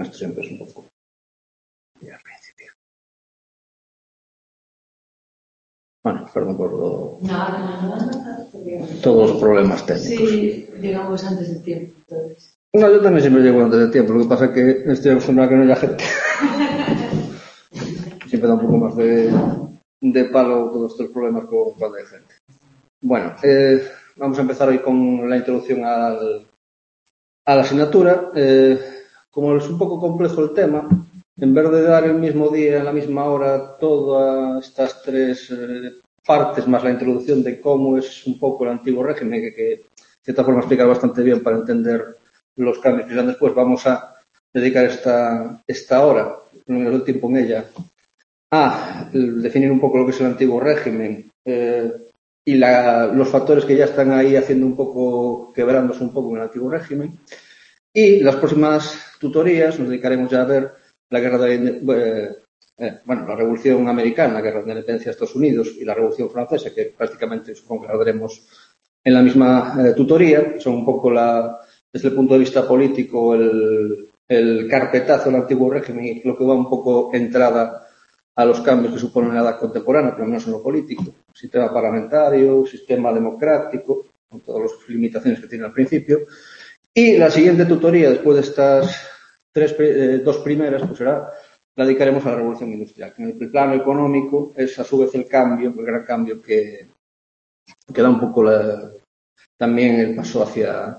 esto siempre es un poco... Y al principio. Bueno, perdón por todos los problemas técnicos. Sí, llegamos antes del tiempo, entonces. No, yo también siempre llego antes del tiempo. Lo que pasa es que estoy acostumbrado a que no haya gente. Siempre da un poco más de palo todos estos problemas cuando hay gente. Bueno, vamos a empezar hoy con la introducción a la asignatura. Como es un poco complejo el tema, en vez de dar el mismo día, en la misma hora, todas estas tres partes, más la introducción de cómo es un poco el antiguo régimen, que de cierta forma explicar bastante bien para entender los cambios que serán después, vamos a dedicar esta hora, el tiempo en ella, a definir un poco lo que es el antiguo régimen y los factores que ya están ahí haciendo un poco, quebrándose un poco en el antiguo régimen. Y las próximas tutorías nos dedicaremos ya a ver la guerra la Revolución Americana, la guerra de independencia de Estados Unidos y la Revolución Francesa, que prácticamente supongo que la veremos en la misma tutoría. Son un poco desde el punto de vista político el carpetazo del antiguo régimen y lo que va un poco entrada a los cambios que suponen la edad contemporánea, pero menos en lo político. Sistema parlamentario, sistema democrático, con todas las limitaciones que tiene al principio. Y la siguiente tutoría, después de estas dos primeras, pues la dedicaremos a la Revolución Industrial, que en el plano económico es a su vez el gran cambio que da un poco también el paso hacia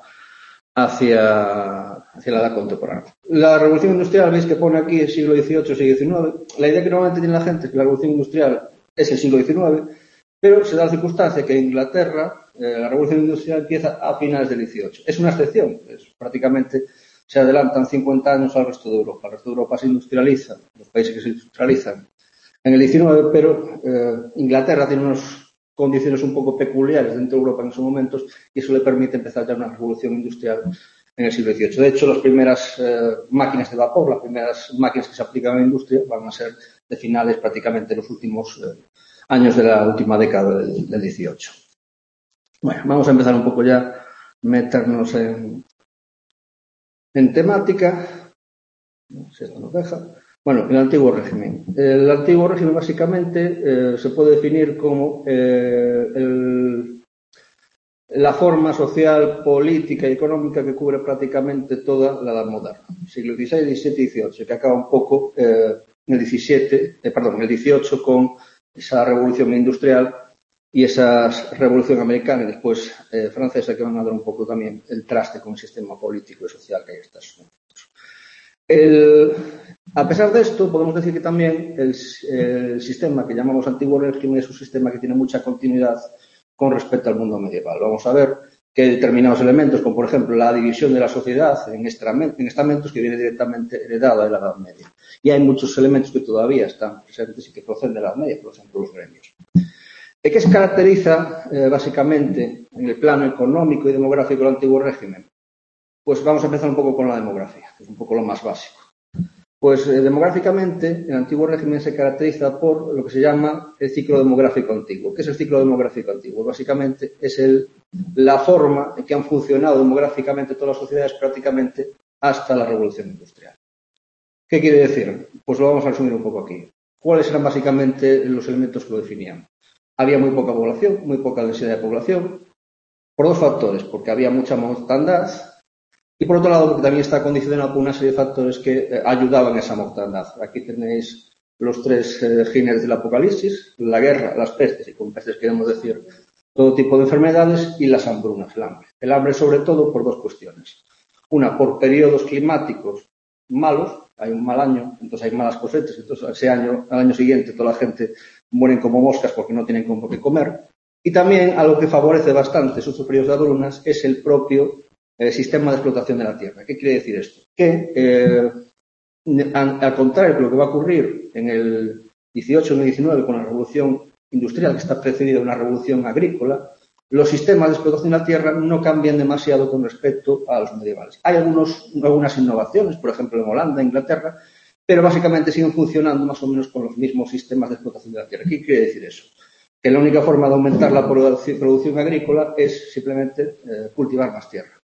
la edad contemporánea. La Revolución Industrial, veis que pone aquí el siglo XVIII, siglo XIX. La idea que normalmente tiene la gente es que la Revolución Industrial es el siglo XIX, pero se da la circunstancia que en Inglaterra la Revolución Industrial empieza a finales del XVIII. Es una excepción, prácticamente se adelantan 50 años al resto de Europa. El resto de Europa se industrializa, los países que se industrializan en el XIX, pero Inglaterra tiene unas condiciones un poco peculiares dentro de Europa en esos momentos y eso le permite empezar ya una revolución industrial en el siglo XVIII. De hecho, las primeras máquinas de vapor, las primeras máquinas que se aplican en la industria van a ser de finales prácticamente de los últimos años de la última década del XVIII. Bueno, vamos a empezar un poco ya, meternos en temática. No sé si esto nos deja. Bueno, el antiguo régimen. El antiguo régimen básicamente se puede definir como la forma social, política y económica que cubre prácticamente toda la edad moderna. Siglo XVI, XVII y XVIII, que acaba un poco en el XVIII con esa revolución industrial y esa revolución americana y después francesa, que van a dar un poco también el traste con el sistema político y social que hay en Estados Unidos. A pesar de esto, podemos decir que también el sistema que llamamos antiguo régimen es un sistema que tiene mucha continuidad con respecto al mundo medieval. Vamos a ver que hay determinados elementos, como por ejemplo la división de la sociedad en estamentos, que viene directamente heredada de la Edad Media. Y hay muchos elementos que todavía están presentes y que proceden de la Edad Media, por ejemplo los gremios. ¿Qué se caracteriza básicamente en el plano económico y demográfico del antiguo régimen? Pues vamos a empezar un poco con la demografía, que es un poco lo más básico. Pues demográficamente, el antiguo régimen se caracteriza por lo que se llama el ciclo demográfico antiguo. ¿Qué es el ciclo demográfico antiguo? Básicamente es la forma en que han funcionado demográficamente todas las sociedades prácticamente hasta la Revolución Industrial. ¿Qué quiere decir? Pues lo vamos a resumir un poco aquí. ¿Cuáles eran básicamente los elementos que lo definían? Había muy poca población, muy poca densidad de población, por dos factores, porque había mucha mortandad y por otro lado porque también está condicionado por una serie de factores que ayudaban a esa mortandad. Aquí tenéis los tres géneros del apocalipsis, la guerra, las pestes, y con pestes queremos decir todo tipo de enfermedades, y las hambrunas, el hambre. El hambre sobre todo por dos cuestiones. Una, por periodos climáticos malos, hay un mal año, entonces hay malas cosechas, entonces ese año, al año siguiente toda la gente mueren como moscas porque no tienen con qué comer. Y también algo que favorece bastante esos periodos de hambrunas es el propio sistema de explotación de la tierra. ¿Qué quiere decir esto? Que al contrario de lo que va a ocurrir en el 18 o en el 19 con la revolución industrial, que está precedida de una revolución agrícola, los sistemas de explotación de la tierra no cambian demasiado con respecto a los medievales. Hay algunas innovaciones, por ejemplo en Holanda, Inglaterra, pero básicamente siguen funcionando más o menos con los mismos sistemas de explotación de la tierra. ¿Qué quiere decir eso? Que la única forma de aumentar la producción agrícola es simplemente cultivar más tierra.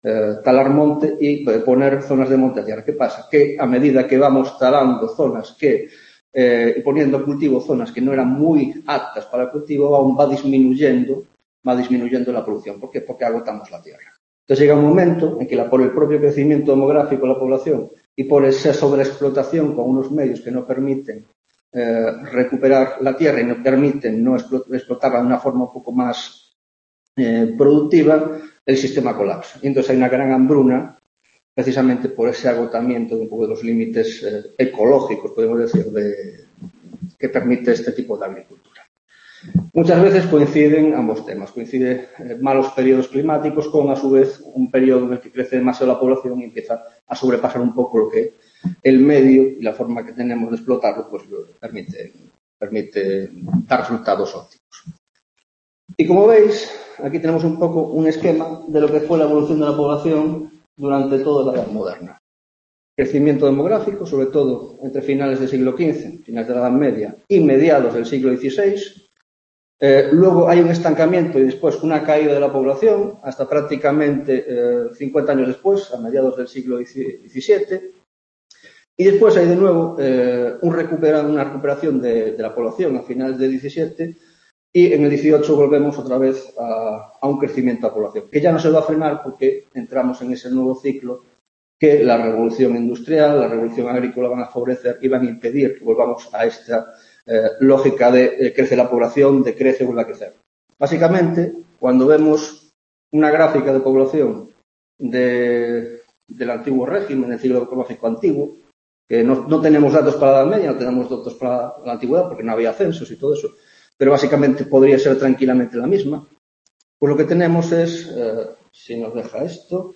talar monte y poner zonas de monte a tierra. ¿Qué pasa? Que a medida que vamos talando zonas y poniendo cultivo zonas que no eran muy aptas para el cultivo, aún va disminuyendo la producción. ¿Por qué? Porque agotamos la tierra. Entonces llega un momento en que por el propio crecimiento demográfico de la población y por esa sobreexplotación con unos medios que no permiten recuperar la tierra y no permiten no explotarla de una forma un poco más productiva, el sistema colapsa. Y entonces hay una gran hambruna precisamente por ese agotamiento de un poco de los límites ecológicos, podemos decir, que permite este tipo de agricultura. Muchas veces coinciden ambos temas. Coinciden malos periodos climáticos con, a su vez, un periodo en el que crece demasiado la población y empieza a sobrepasar un poco lo que el medio y la forma que tenemos de explotarlo pues permite dar resultados óptimos. Y como veis, aquí tenemos un poco un esquema de lo que fue la evolución de la población durante toda la Edad Moderna. Crecimiento demográfico, sobre todo entre finales del siglo XV, finales de la Edad Media y mediados del siglo XVI. Luego hay un estancamiento y después una caída de la población hasta prácticamente 50 años después, a mediados del siglo XVII. Y después hay de nuevo una recuperación de la población a finales del XVII y en el XVIII volvemos otra vez a un crecimiento de la población, que ya no se va a frenar porque entramos en ese nuevo ciclo que la revolución industrial, la revolución agrícola van a favorecer y van a impedir que volvamos a esta lógica de crece la población, decrece, vuelve a crecer. Básicamente, cuando vemos una gráfica de población del antiguo régimen, del ciclo ecológico antiguo, que no tenemos datos para la Edad Media, no tenemos datos para la antigüedad porque no había censos y todo eso, pero básicamente podría ser tranquilamente la misma. Pues lo que tenemos es, si nos deja esto,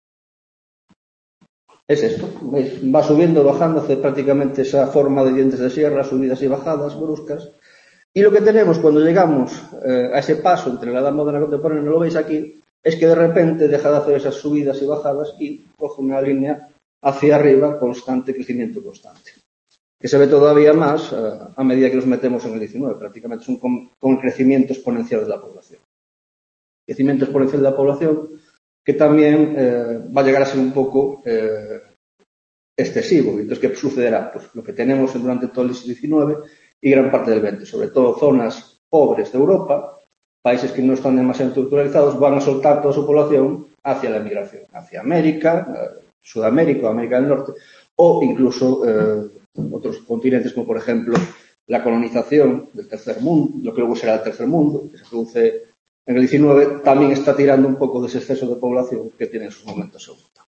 es esto, ¿veis? Va subiendo, bajando, hace prácticamente esa forma de dientes de sierra, subidas y bajadas bruscas. Y lo que tenemos cuando llegamos a ese paso entre la Edad Moderna y la contemporánea, no lo veis aquí, es que de repente deja de hacer esas subidas y bajadas y coge una línea hacia arriba, constante, crecimiento constante. Que se ve todavía más a medida que nos metemos en el XIX, prácticamente es un crecimiento exponencial de la población. Crecimiento exponencial de la población que también va a llegar a ser un poco excesivo. Entonces, ¿qué sucederá? Pues lo que tenemos durante todo el siglo XIX y gran parte del XX, sobre todo zonas pobres de Europa, países que no están demasiado estructuralizados, van a soltar toda su población hacia la emigración, hacia América, Sudamérica, América del Norte, o incluso otros continentes como, por ejemplo, la colonización del tercer mundo, lo que luego será el tercer mundo, que se produce en el XIX, también está tirando un poco de ese exceso de población que tiene en sus momentos Europa.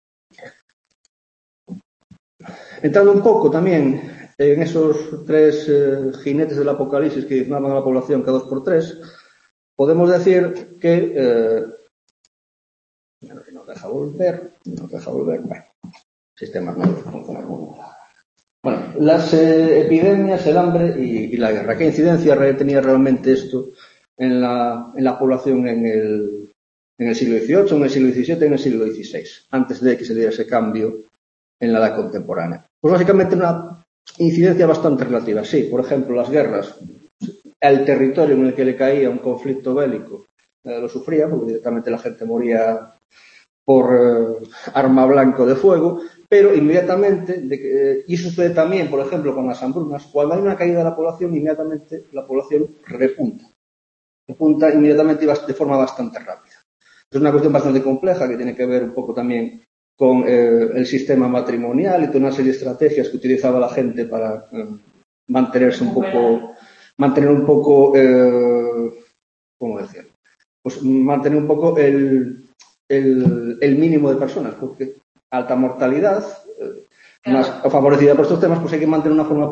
Entrando un poco también en esos tres jinetes del apocalipsis que diezmaban a la población cada 2 por 3, podemos decir que nos deja volver, bueno, sistemas nuevos funcionan muy bien. Bueno, las epidemias, el hambre y la guerra. ¿Qué incidencia tenía realmente esto en la población en el siglo XVIII, en el siglo XVII, en el siglo XVI, antes de que se diera ese cambio en la edad contemporánea? Pues básicamente una incidencia bastante relativa. Sí, por ejemplo, las guerras, el territorio en el que le caía un conflicto bélico lo sufría, porque directamente la gente moría por arma blanca de fuego, pero inmediatamente, y sucede también, por ejemplo, con las hambrunas, cuando hay una caída de la población, inmediatamente la población repunta inmediatamente y de forma bastante rápida. Es una cuestión bastante compleja que tiene que ver un poco también con el sistema matrimonial y toda una serie de estrategias que utilizaba la gente para mantener un poco, ¿cómo decirlo? Pues mantener un poco el mínimo de personas, porque alta mortalidad, más favorecida por estos temas, pues hay que mantener una forma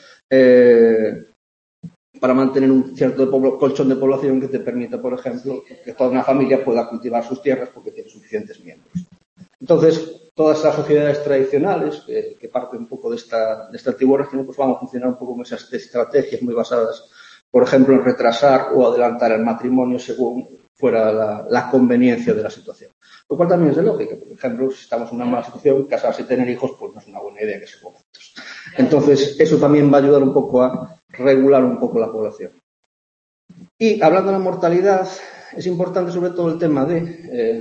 para mantener un cierto colchón de población que te permita, por ejemplo, que toda una familia pueda cultivar sus tierras porque tiene suficientes miembros. Entonces, todas esas sociedades tradicionales que parten un poco de este antiguo régimen, pues van a funcionar un poco con esas estrategias muy basadas, por ejemplo, en retrasar o adelantar el matrimonio según fuera la conveniencia de la situación. Lo cual también es de lógica. Por ejemplo, si estamos en una mala situación, casarse y tener hijos, pues no es una buena idea en esos momentos. Entonces, eso también va a ayudar un poco a regular un poco la población. Y hablando de la mortalidad, es importante sobre todo el tema de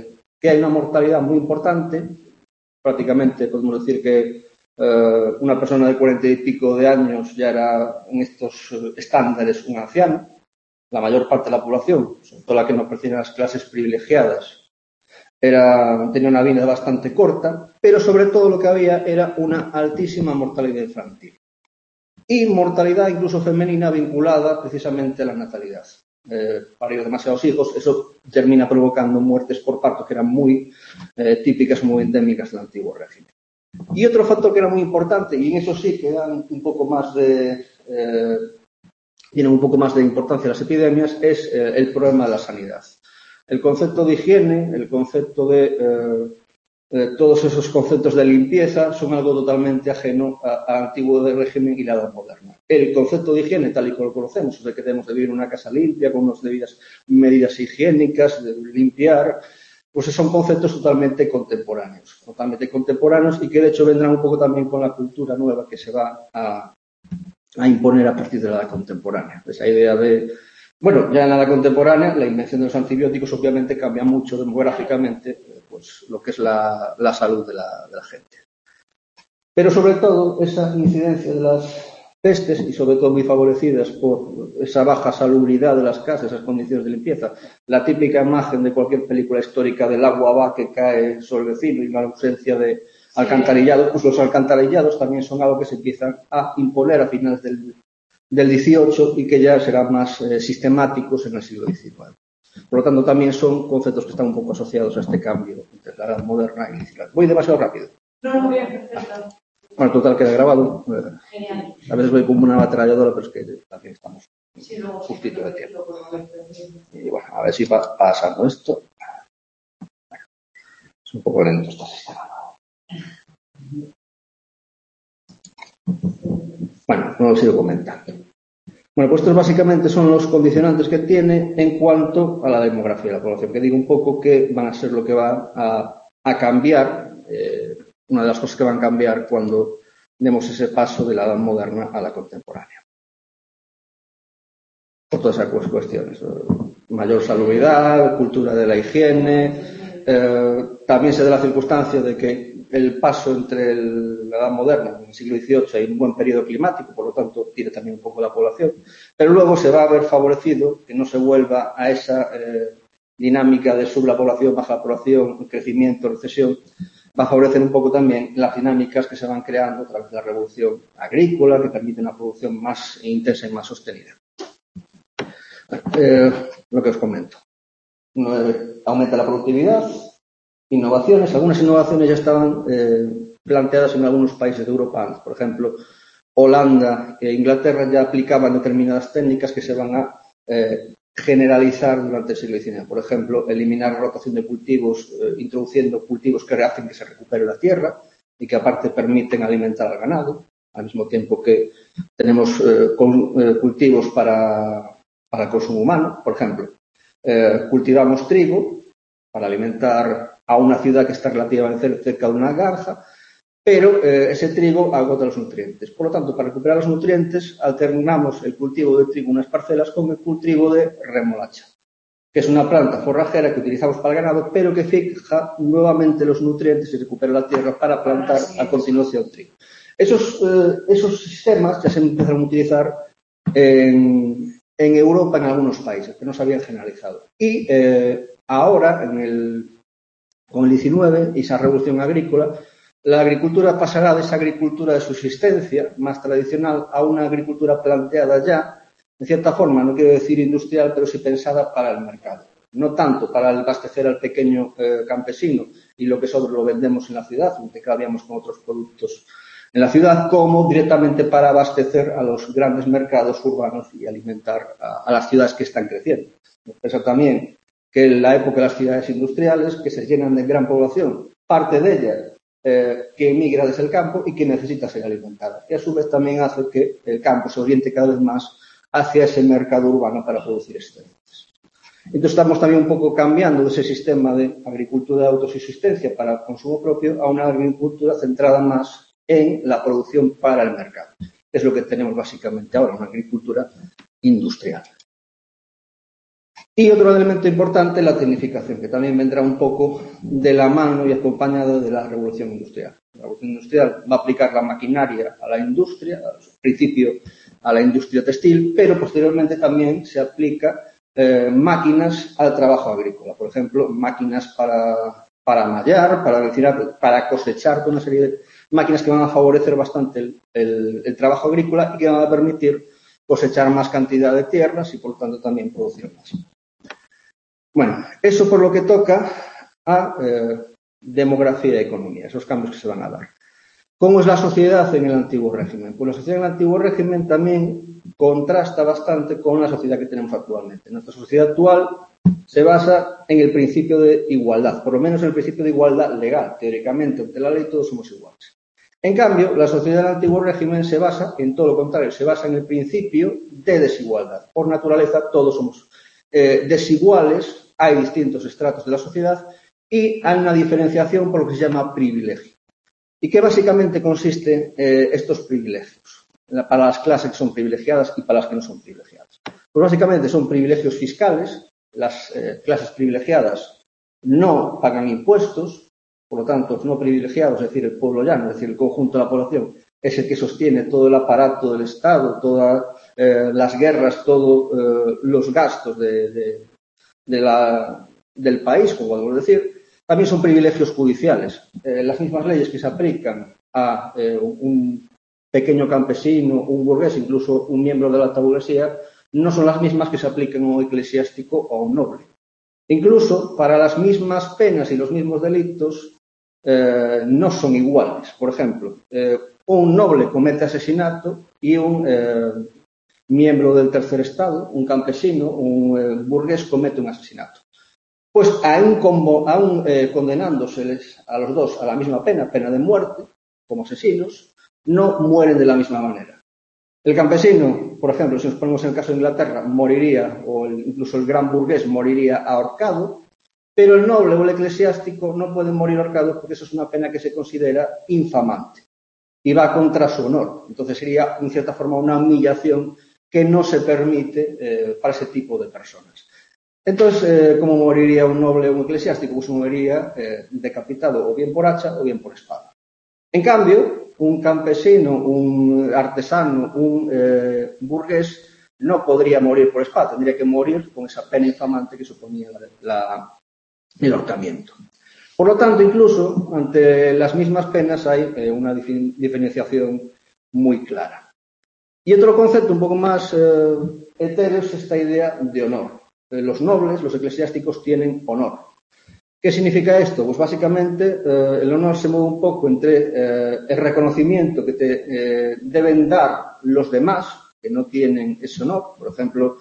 que hay una mortalidad muy importante. Prácticamente podemos decir que una persona de 40 y pico de años ya era, en estos estándares, un anciano. La mayor parte de la población, sobre todo la que no pertenece a las clases privilegiadas, tenía una vida bastante corta, pero sobre todo lo que había era una altísima mortalidad infantil. Y mortalidad incluso femenina vinculada precisamente a la natalidad. Parir demasiados hijos, eso termina provocando muertes por parto que eran muy típicas, muy endémicas del antiguo régimen. Y otro factor que era muy importante, y en eso sí que dan un poco más de tienen un poco más de importancia las epidemias, es el problema de la sanidad. El concepto de higiene, el concepto de todos esos conceptos de limpieza son algo totalmente ajeno al antiguo régimen y la edad moderna. El concepto de higiene, tal y como lo conocemos, es de que tenemos que vivir en una casa limpia, con unas debidas medidas higiénicas, de limpiar, pues son conceptos totalmente contemporáneos y que de hecho vendrán un poco también con la cultura nueva que se va a imponer a partir de la edad contemporánea. Esa idea de, bueno, ya en la edad contemporánea la invención de los antibióticos obviamente cambia mucho demográficamente pues lo que es la salud de la gente. Pero sobre todo esa incidencia de las pestes y sobre todo muy favorecidas por esa baja salubridad de las casas, esas condiciones de limpieza, la típica imagen de cualquier película histórica del agua va que cae sobre el vecino y la ausencia de alcantarillado, pues los alcantarillados también son algo que se empiezan a imponer a finales del XVIII y que ya serán más sistemáticos en el siglo XIX. Por lo tanto, también son conceptos que están un poco asociados a este cambio entre la edad moderna y la inicial. Voy demasiado rápido. No, bien, perfecto. Bueno, total, queda grabado. Genial. A veces voy como una ametralladora, pero es que también estamos Sí, luego justito de tiempo. tiempo. Y bueno, a ver si va pasando esto. Es un poco lento este sistema. Bueno, no lo sigo comentando. Bueno, pues estos básicamente son los condicionantes que tiene en cuanto a la demografía de la población, que digo un poco que van a ser lo que va a cambiar, una de las cosas que van a cambiar cuando demos ese paso de la edad moderna a la contemporánea. Por todas esas cuestiones, mayor salubridad, cultura de la higiene, también se da la circunstancia de que el paso entre la edad moderna, en el siglo XVIII, hay un buen periodo climático, por lo tanto, tiene también un poco la población, pero luego se va a ver favorecido que no se vuelva a esa dinámica de sube la población, baja la población, crecimiento, recesión, va a favorecer un poco también las dinámicas que se van creando a través de la revolución agrícola, que permiten una producción más intensa y más sostenida. Lo que os comento. Aumenta la productividad, innovaciones. Algunas innovaciones ya estaban planteadas en algunos países de Europa. Por ejemplo, Holanda e Inglaterra ya aplicaban determinadas técnicas que se van a generalizar durante el siglo XIX. Por ejemplo, eliminar la rotación de cultivos, introduciendo cultivos que hacen que se recupere la tierra y que aparte permiten alimentar al ganado, al mismo tiempo que tenemos cultivos para el consumo humano. Por ejemplo, cultivamos trigo para alimentar a una ciudad que está relativamente cerca de una granja, pero ese trigo agota los nutrientes. Por lo tanto, para recuperar los nutrientes, alternamos el cultivo de trigo en unas parcelas con el cultivo de remolacha, que es una planta forrajera que utilizamos para el ganado, pero que fija nuevamente los nutrientes y recupera la tierra para plantar a continuación trigo. Esos sistemas ya se empezaron a utilizar en Europa en algunos países, que no se habían generalizado. Y ahora, con el 19 y esa revolución agrícola, la agricultura pasará de esa agricultura de subsistencia más tradicional a una agricultura planteada ya, de cierta forma, no quiero decir industrial, pero sí pensada para el mercado. No tanto para abastecer al pequeño campesino y lo que sobre lo vendemos en la ciudad, intercambiamos con otros productos en la ciudad, como directamente para abastecer a los grandes mercados urbanos y alimentar a las ciudades que están creciendo. Piensa también que en la época de las ciudades industriales, que se llenan de gran población, parte de ellas que emigra desde el campo y que necesita ser alimentada. Y a su vez también hace que el campo se oriente cada vez más hacia ese mercado urbano para producir excedentes. Entonces estamos también un poco cambiando de ese sistema de agricultura de autosubsistencia para el consumo propio a una agricultura centrada más en la producción para el mercado. Es lo que tenemos básicamente ahora, una agricultura industrial. Y otro elemento importante, la tecnificación, que también vendrá un poco de la mano y acompañado de la revolución industrial. La revolución industrial va a aplicar la maquinaria a la industria, al principio a la industria textil, pero posteriormente también se aplica máquinas al trabajo agrícola. Por ejemplo, máquinas para mallar, para cosechar, una serie de máquinas que van a favorecer bastante el trabajo agrícola y que van a permitir cosechar más cantidad de tierras y, por tanto, también producir más. Bueno, eso por lo que toca a demografía y economía, esos cambios que se van a dar. ¿Cómo es la sociedad en el antiguo régimen? Pues la sociedad en el antiguo régimen también contrasta bastante con la sociedad que tenemos actualmente. Nuestra sociedad actual se basa en el principio de igualdad, por lo menos en el principio de igualdad legal. Teóricamente, ante la ley todos somos iguales. En cambio, la sociedad del antiguo régimen se basa en todo lo contrario, se basa en el principio de desigualdad. Por naturaleza todos somos desiguales. Hay distintos estratos de la sociedad y hay una diferenciación por lo que se llama privilegio. ¿Y qué básicamente consisten estos privilegios? Para las clases que son privilegiadas y para las que no son privilegiadas. Pues básicamente son privilegios fiscales. Las clases privilegiadas no pagan impuestos, por lo tanto, los no privilegiados, es decir, el pueblo llano, es decir, el conjunto de la población, es el que sostiene todo el aparato del Estado, todas las guerras, todos los gastos del país, como podemos decir. También son privilegios judiciales. Las mismas leyes que se aplican a un pequeño campesino, un burgués, incluso un miembro de la alta burguesía, no son las mismas que se aplican a un eclesiástico o a un noble. Incluso para las mismas penas y los mismos delitos no son iguales. Por ejemplo, un noble comete asesinato y un miembro del tercer estado, un campesino, un burgués comete un asesinato. Pues aún condenándoseles a los dos a la misma pena de muerte, como asesinos, no mueren de la misma manera. El campesino, por ejemplo, si nos ponemos en el caso de Inglaterra, moriría, o incluso el gran burgués moriría ahorcado, pero el noble o el eclesiástico no pueden morir ahorcados porque eso es una pena que se considera infamante y va contra su honor. Entonces sería, en cierta forma, una humillación que no se permite para ese tipo de personas. Entonces, ¿cómo moriría un noble o un eclesiástico? Pues moriría decapitado o bien por hacha o bien por espada. En cambio, un campesino, un artesano, un burgués no podría morir por espada, tendría que morir con esa pena infamante que suponía el ahorcamiento. Por lo tanto, incluso ante las mismas penas hay una diferenciación muy clara. Y otro concepto un poco más etéreo es esta idea de honor. Los nobles, los eclesiásticos, tienen honor. ¿Qué significa esto? Pues básicamente el honor se mueve un poco entre el reconocimiento que te deben dar los demás que no tienen ese honor. Por ejemplo,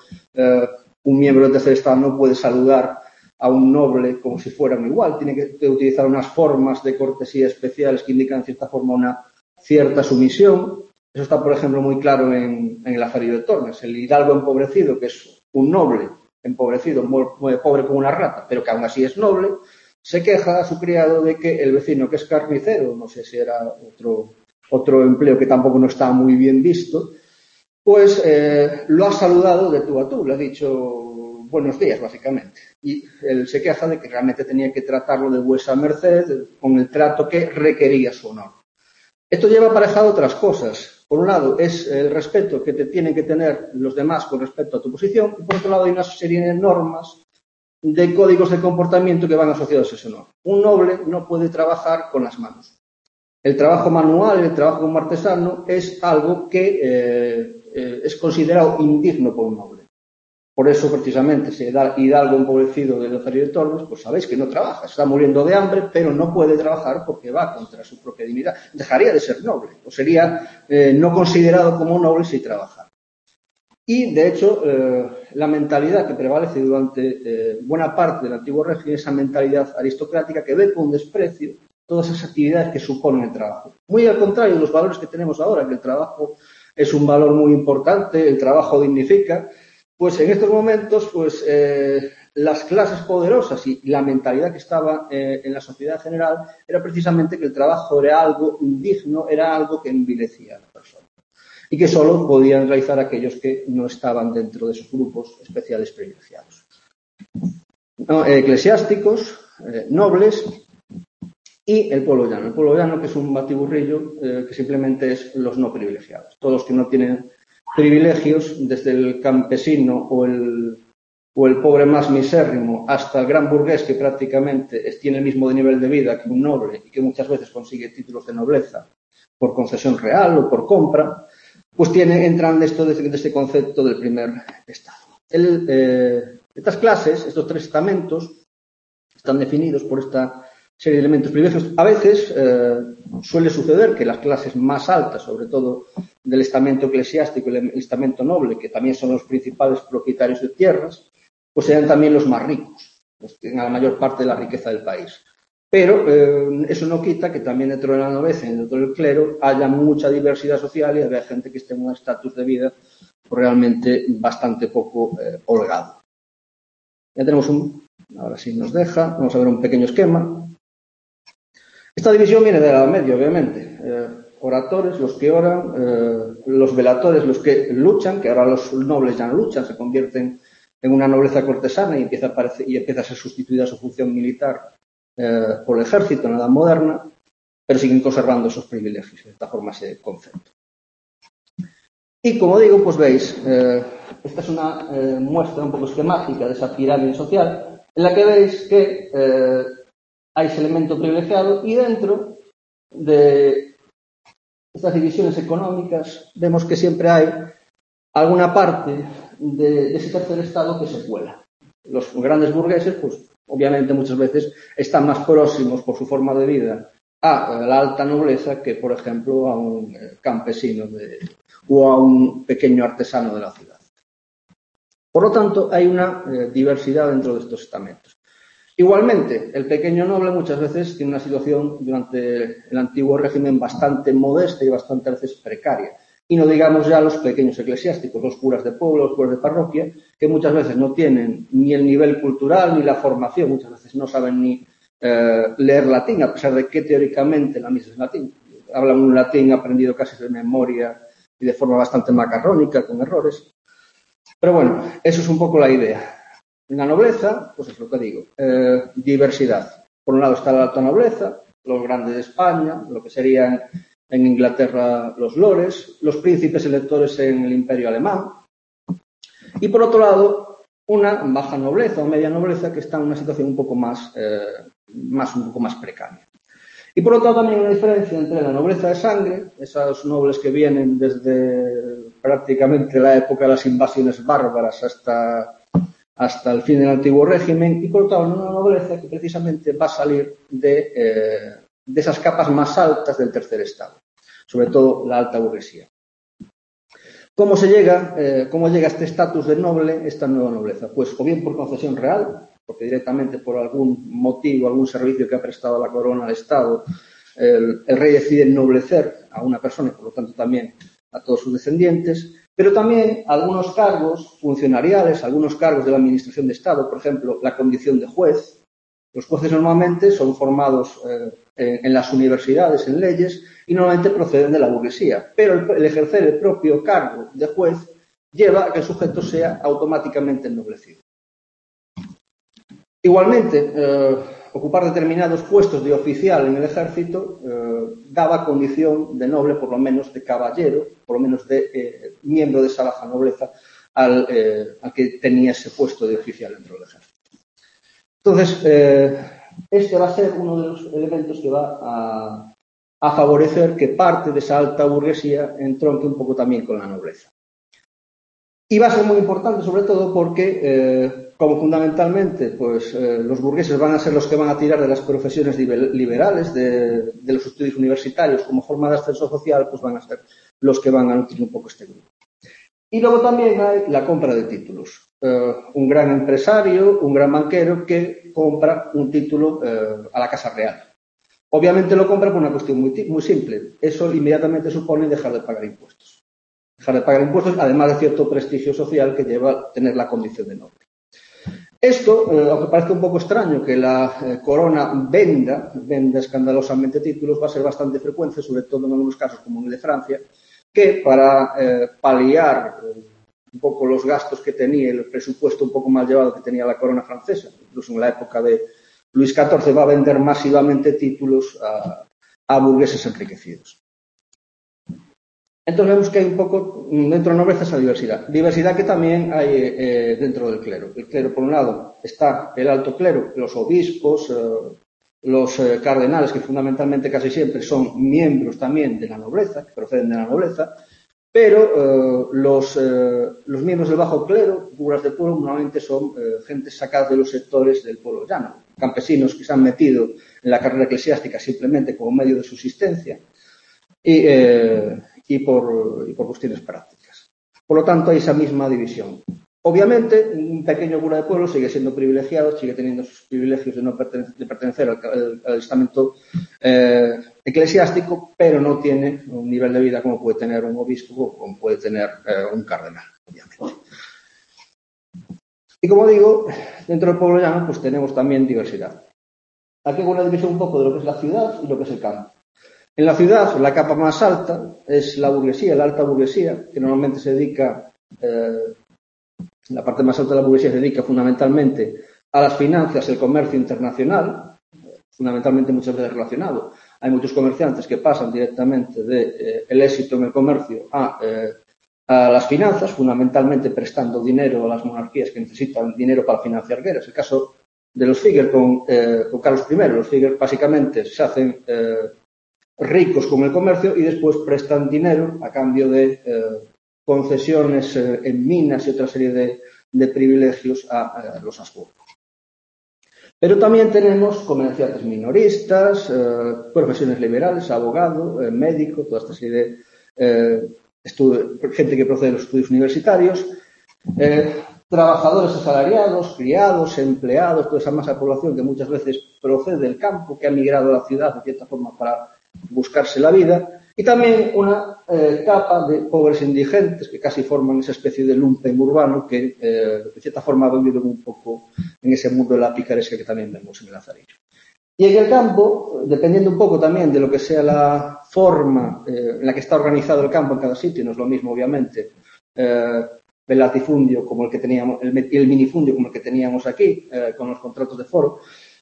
un miembro del tercer estado no puede saludar a un noble como si fueran igual. Tiene que utilizar unas formas de cortesía especiales que indican en cierta forma una cierta sumisión. Eso está, por ejemplo, muy claro en el Aferio de Tormes. El hidalgo empobrecido, que es un noble empobrecido, muy pobre como una rata, pero que aún así es noble, se queja a su criado de que el vecino, que es carnicero, no sé si era otro empleo que tampoco no está muy bien visto, pues lo ha saludado de tú a tú, le ha dicho buenos días, básicamente. Y él se queja de que realmente tenía que tratarlo de vuesa merced, con el trato que requería su honor. Esto lleva aparejado otras cosas. Por un lado, es el respeto que te tienen que tener los demás con respecto a tu posición, y por otro lado hay una serie de normas de códigos de comportamiento que van asociados a ese honor. Un noble no puede trabajar con las manos. El trabajo manual, el trabajo como artesano, es algo que es considerado indigno por un noble. Por eso, precisamente, si hidalgo empobrecido del Aferio de Tormes, pues sabéis que no trabaja, está muriendo de hambre, pero no puede trabajar porque va contra su propia dignidad. Dejaría de ser noble, o sería no considerado como noble si trabajara. Y, de hecho, la mentalidad que prevalece durante buena parte del antiguo régimen, esa mentalidad aristocrática que ve con desprecio todas esas actividades que suponen el trabajo. Muy al contrario de los valores que tenemos ahora, que el trabajo es un valor muy importante, el trabajo dignifica. Pues en estos momentos, pues las clases poderosas y la mentalidad que estaba en la sociedad general era precisamente que el trabajo era algo indigno, era algo que envilecía a la persona y que solo podían realizar aquellos que no estaban dentro de esos grupos especiales privilegiados. eclesiásticos, nobles y el pueblo llano. El pueblo llano, que es un batiburrillo que simplemente es los no privilegiados. Todos los que no tienen privilegios, desde el campesino o el pobre más misérrimo hasta el gran burgués que prácticamente tiene el mismo nivel de vida que un noble y que muchas veces consigue títulos de nobleza por concesión real o por compra, pues entran de este concepto del primer estado. Estas clases, estos tres estamentos, están definidos por esta serie de elementos privilegios. A veces suele suceder que las clases más altas, sobre todo del estamento eclesiástico y el estamento noble, que también son los principales propietarios de tierras, pues sean también los más ricos, los que tengan la mayor parte de la riqueza del país. Pero eso no quita que también dentro de la nobleza y dentro del clero haya mucha diversidad social y haya gente que esté en un estatus de vida realmente bastante poco holgado. Ya tenemos ahora sí nos deja, vamos a ver un pequeño esquema. Esta división viene de la Edad Media, obviamente. Oradores, los que oran, los veladores, los que luchan, que ahora los nobles ya no luchan, se convierten en una nobleza cortesana y empieza a ser sustituida su función militar por el ejército en la Edad Moderna, pero siguen conservando esos privilegios, de esta forma ese concepto. Y como digo, pues veis, esta es una muestra un poco esquemática de esa pirámide social, en la que veis que hay ese elemento privilegiado y dentro de estas divisiones económicas vemos que siempre hay alguna parte de ese tercer estado que se cuela. Los grandes burgueses, pues obviamente muchas veces están más próximos por su forma de vida a la alta nobleza que, por ejemplo, a un campesino o a un pequeño artesano de la ciudad. Por lo tanto, hay una diversidad dentro de estos estamentos. Igualmente, el pequeño noble muchas veces tiene una situación durante el antiguo régimen bastante modesta y bastante a veces precaria. Y no digamos ya los pequeños eclesiásticos, los curas de pueblo, los curas de parroquia, que muchas veces no tienen ni el nivel cultural ni la formación, muchas veces no saben ni leer latín, a pesar de que teóricamente la misa es latín. Hablan un latín aprendido casi de memoria y de forma bastante macarrónica, con errores. Pero bueno, eso es un poco la idea. En la nobleza, pues es lo que digo, diversidad. Por un lado está la alta nobleza, los grandes de España, lo que serían en Inglaterra los lores, los príncipes electores en el Imperio Alemán. Y por otro lado, una baja nobleza o media nobleza que está en una situación un poco más precaria. Y por otro lado también hay una diferencia entre la nobleza de sangre, esos nobles que vienen desde prácticamente la época de las invasiones bárbaras hasta el fin del antiguo régimen, y por otro lado una nobleza que precisamente va a salir de esas capas más altas del tercer estado, sobre todo la alta burguesía. ¿Cómo llega a este estatus de noble esta nueva nobleza? Pues o bien por concesión real, porque directamente por algún motivo, algún servicio que ha prestado la corona al Estado, el rey decide ennoblecer a una persona y por lo tanto también a todos sus descendientes, pero también algunos cargos funcionariales, algunos cargos de la administración de Estado, por ejemplo, la condición de juez. Los jueces normalmente son formados en las universidades, en leyes, y normalmente proceden de la burguesía, pero el ejercer el propio cargo de juez lleva a que el sujeto sea automáticamente ennoblecido. Igualmente, ocupar determinados puestos de oficial en el ejército daba condición de noble, por lo menos de caballero, por lo menos de miembro de esa baja nobleza al que tenía ese puesto de oficial dentro del ejército. Entonces, este va a ser uno de los elementos que va a favorecer que parte de esa alta burguesía entronque un poco también con la nobleza. Y va a ser muy importante, sobre todo, porque como fundamentalmente pues, los burgueses van a ser los que van a tirar de las profesiones liberales, de los estudios universitarios como forma de ascenso social, pues van a ser los que van a nutrir un poco este grupo. Y luego también hay la compra de títulos. Un gran empresario, un gran banquero que compra un título a la Casa Real. Obviamente lo compra por una cuestión muy simple. Eso inmediatamente supone dejar de pagar impuestos. Dejar de pagar impuestos, además de cierto prestigio social que lleva a tener la condición de noble. Esto, aunque parezca un poco extraño que la corona venda escandalosamente títulos, va a ser bastante frecuente, sobre todo en algunos casos como en el de Francia, que para paliar un poco los gastos que tenía, el presupuesto un poco más llevado que tenía la corona francesa. Incluso en la época de Luis XIV va a vender masivamente títulos a burgueses enriquecidos. Entonces vemos que hay un poco dentro de la nobleza esa diversidad. Diversidad que también hay dentro del clero. El clero, por un lado, está el alto clero, los obispos, los cardenales, que fundamentalmente casi siempre son miembros también de la nobleza, que proceden de la nobleza, pero los miembros del bajo clero, curas de pueblo, normalmente son gentes sacadas de los sectores del pueblo llano, campesinos que se han metido en la carrera eclesiástica simplemente como medio de subsistencia y por cuestiones prácticas. Por lo tanto, hay esa misma división. Obviamente, un pequeño cura de pueblo sigue siendo privilegiado, sigue teniendo sus privilegios de pertenecer al estamento eclesiástico, pero no tiene un nivel de vida como puede tener un obispo o como puede tener un cardenal, obviamente. Y como digo, dentro del pueblo llano pues tenemos también diversidad. Aquí hago una división un poco de lo que es la ciudad y lo que es el campo. En la ciudad, la capa más alta es la burguesía, la alta burguesía, que normalmente se dedica, la parte más alta de la burguesía se dedica fundamentalmente a las finanzas, el comercio internacional, fundamentalmente muchas veces relacionado. Hay muchos comerciantes que pasan directamente del éxito en el comercio a las finanzas, fundamentalmente prestando dinero a las monarquías que necesitan dinero para financiar guerras. El caso de los Figuer con Carlos I. Los Figuer básicamente se hacen ricos con el comercio y después prestan dinero a cambio de concesiones en minas y otra serie de privilegios a los Habsburgo. Pero también tenemos comerciantes minoristas, profesiones liberales, abogado, médico, toda esta serie de gente que procede de los estudios universitarios, trabajadores asalariados, criados, empleados, toda esa masa de población que muchas veces procede del campo, que ha migrado a la ciudad de cierta forma para buscarse la vida, y también una capa de pobres indigentes que casi forman esa especie de lumpen urbano que de cierta forma ha vivido un poco en ese mundo de la picaresca que también vemos en el Lazarillo. Y en el campo, dependiendo un poco también de lo que sea la forma en la que está organizado el campo en cada sitio, no es lo mismo obviamente el latifundio como el que teníamos, el minifundio como el que teníamos aquí, con los contratos de foro,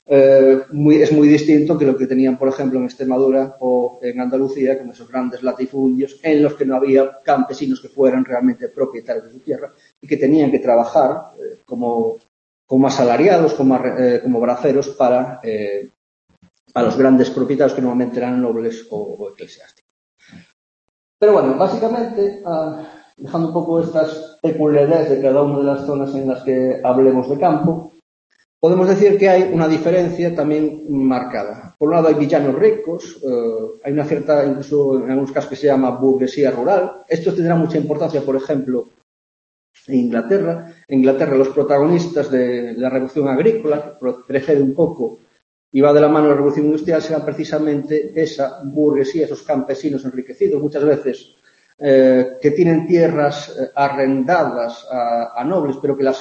es muy distinto que lo que tenían, por ejemplo, en Extremadura o en Andalucía, con esos grandes latifundios en los que no había campesinos que fueran realmente propietarios de su tierra y que tenían que trabajar como asalariados, como braceros para los grandes propietarios que normalmente eran nobles o eclesiásticos. Pero bueno, básicamente, dejando un poco estas peculiaridades de cada una de las zonas en las que hablemos de campo, podemos decir que hay una diferencia también marcada. Por un lado hay villanos ricos, hay una cierta, incluso en algunos casos que se llama burguesía rural. Esto tendrá mucha importancia, por ejemplo, en Inglaterra. En Inglaterra los protagonistas de la revolución agrícola, que precede un poco y va de la mano de la revolución industrial, será precisamente esa burguesía, esos campesinos enriquecidos, muchas veces que tienen tierras arrendadas a nobles, pero que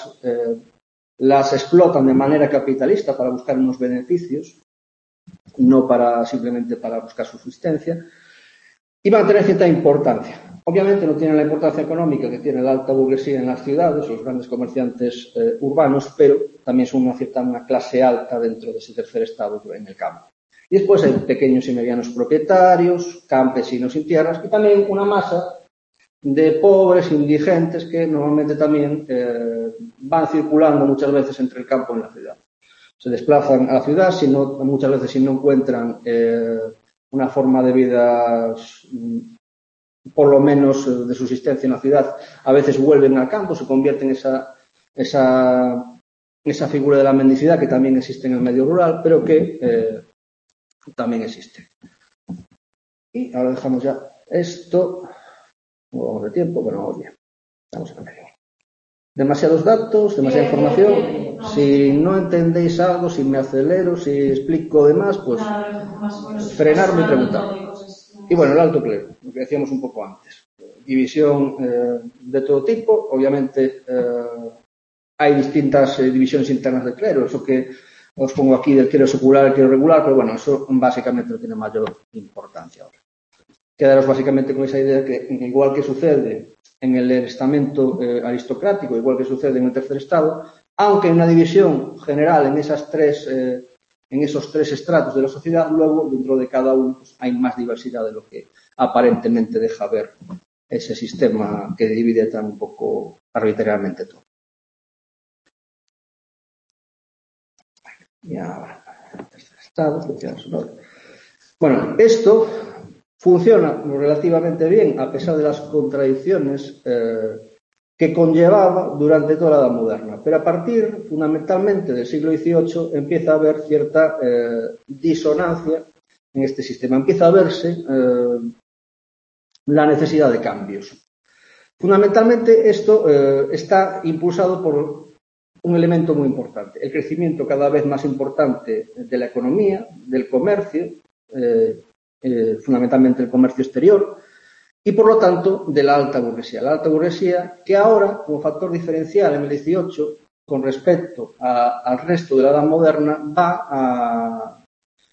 las explotan de manera capitalista para buscar unos beneficios, no simplemente para buscar subsistencia, y van a tener cierta importancia. Obviamente no tienen la importancia económica que tiene la alta burguesía en las ciudades, los grandes comerciantes urbanos, pero también son una clase alta dentro de ese tercer estado en el campo. Y después hay pequeños y medianos propietarios, campesinos sin tierras, y también una masa de pobres indigentes que normalmente también van circulando muchas veces entre el campo y la ciudad. Se desplazan a la ciudad, muchas veces si no encuentran una forma de vida por lo menos de subsistencia en la ciudad, a veces vuelven al campo, se convierten en esa figura de la mendicidad que también existe en el medio rural, pero que también existe. Y ahora dejamos ya esto. No vamos de tiempo, pero vamos bien. Estamos en medio. Demasiados datos, demasiada información. Si no entendéis algo, si me acelero, si explico de más, pues frenarme y preguntar. Y bueno, el alto clero, lo que decíamos un poco antes. División de todo tipo. Obviamente hay distintas divisiones internas del clero. Eso que os pongo aquí del clero secular al clero regular, pero bueno, eso básicamente no tiene mayor importancia ahora. Quedaros básicamente con esa idea que, igual que sucede en el estamento aristocrático, igual que sucede en el tercer estado, aunque en una división general en esos tres estratos de la sociedad, luego dentro de cada uno pues, hay más diversidad de lo que aparentemente deja ver ese sistema que divide tan un poco arbitrariamente todo. Y ahora, tercer estado, bueno, esto funciona relativamente bien a pesar de las contradicciones que conllevaba durante toda la Edad Moderna. Pero a partir, fundamentalmente, del siglo XVIII empieza a haber cierta disonancia en este sistema. Empieza a verse la necesidad de cambios. Fundamentalmente, esto está impulsado por un elemento muy importante, el crecimiento cada vez más importante de la economía, del comercio, fundamentalmente el comercio exterior, y por lo tanto de la alta burguesía. La alta burguesía que ahora, como factor diferencial en el XVIII, con respecto al resto de la Edad Moderna, va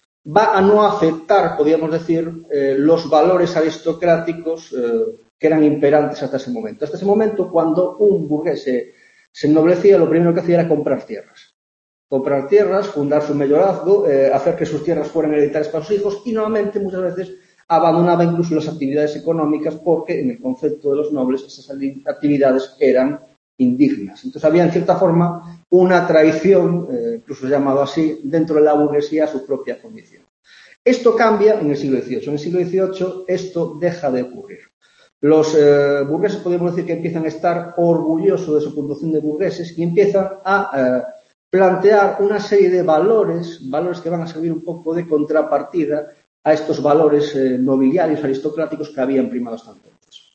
a no afectar, podríamos decir, los valores aristocráticos que eran imperantes hasta ese momento. Hasta ese momento, cuando un burgués se ennoblecía, lo primero que hacía era comprar tierras. Comprar tierras, fundar su mayorazgo, hacer que sus tierras fueran hereditarias para sus hijos y nuevamente muchas veces abandonaba incluso las actividades económicas porque en el concepto de los nobles esas actividades eran indignas. Entonces había en cierta forma una traición, incluso llamado así, dentro de la burguesía a su propia condición. Esto cambia en el siglo XVIII. En el siglo XVIII esto deja de ocurrir. Los burgueses podemos decir que empiezan a estar orgullosos de su condición de burgueses y empiezan a plantear una serie de valores que van a servir un poco de contrapartida a estos valores nobiliarios, aristocráticos que habían primado hasta entonces.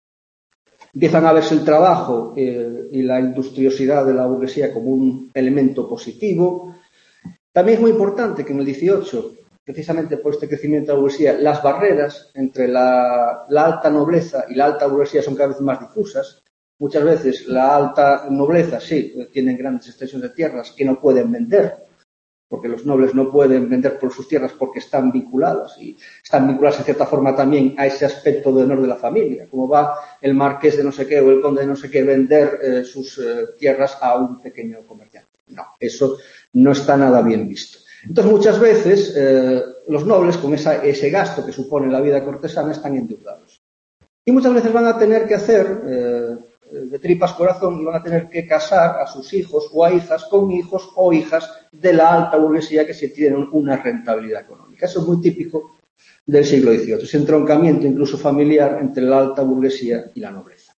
Empiezan a verse el trabajo y la industriosidad de la burguesía como un elemento positivo. También es muy importante que en el XVIII, precisamente por este crecimiento de la burguesía, las barreras entre la alta nobleza y la alta burguesía son cada vez más difusas. Muchas veces la alta nobleza sí tienen grandes extensiones de tierras que no pueden vender, porque los nobles no pueden vender por sus tierras porque están vinculados y están vinculados en cierta forma también a ese aspecto de honor de la familia. Como va el marqués de no sé qué o el conde de no sé qué vender sus tierras a un pequeño comerciante. No, eso no está nada bien visto. Entonces muchas veces los nobles con ese gasto que supone la vida cortesana están endeudados. Y muchas veces van a tener que hacer de tripas corazón y van a tener que casar a sus hijos o a hijas con hijos o hijas de la alta burguesía que sí tienen una rentabilidad económica. Eso es muy típico del siglo XVIII, ese entroncamiento incluso familiar entre la alta burguesía y la nobleza.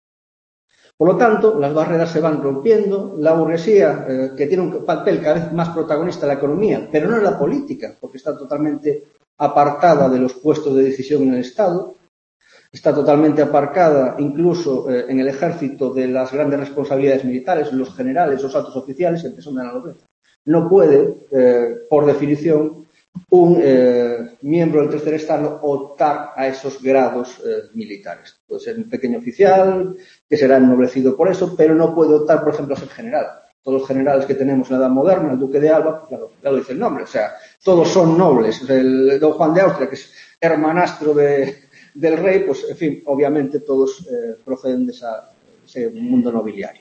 Por lo tanto, las barreras se van rompiendo, la burguesía, que tiene un papel cada vez más protagonista en la economía, pero no en la política, porque está totalmente apartada de los puestos de decisión en el Estado, está totalmente aparcada incluso en el ejército de las grandes responsabilidades militares, los generales, los altos oficiales, empezando en la nobleza. No puede, por definición, un miembro del tercer estado optar a esos grados militares. Puede ser un pequeño oficial, que será ennoblecido por eso, pero no puede optar, por ejemplo, a ser general. Todos los generales que tenemos en la Edad Moderna, el duque de Alba, claro, ya lo dice el nombre, o sea, todos son nobles. El don Juan de Austria, que es hermanastro del rey, pues, en fin, obviamente todos proceden de ese mundo nobiliario.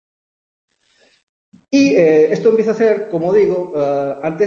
Y esto empieza a hacer, como digo, ante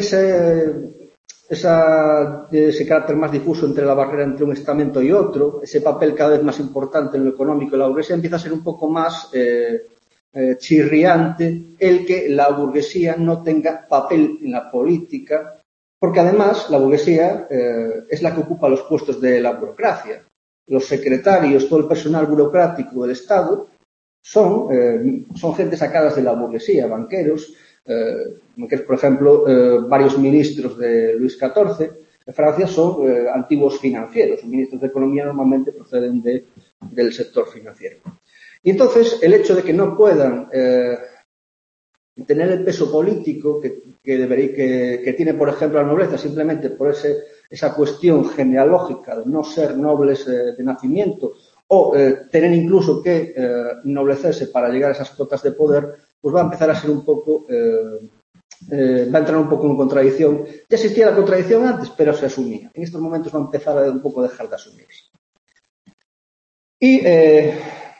ese carácter más difuso entre la barrera entre un estamento y otro, ese papel cada vez más importante en lo económico de la burguesía, empieza a ser un poco más chirriante el que la burguesía no tenga papel en la política, porque además la burguesía es la que ocupa los puestos de la burocracia. Los secretarios, todo el personal burocrático del Estado son gente sacadas de la burguesía, banqueros, por ejemplo, varios ministros de Luis XIV de Francia son antiguos financieros. Los ministros de Economía normalmente proceden del sector financiero. Y entonces el hecho de que no puedan tener el peso político que tiene, por ejemplo, la nobleza, simplemente por esa cuestión genealógica de no ser nobles de nacimiento o tener incluso que ennoblecerse para llegar a esas cotas de poder, pues va a empezar a ser un poco, va a entrar un poco en contradicción. Ya existía la contradicción antes, pero se asumía. En estos momentos va a empezar a un poco dejar de asumirse. Y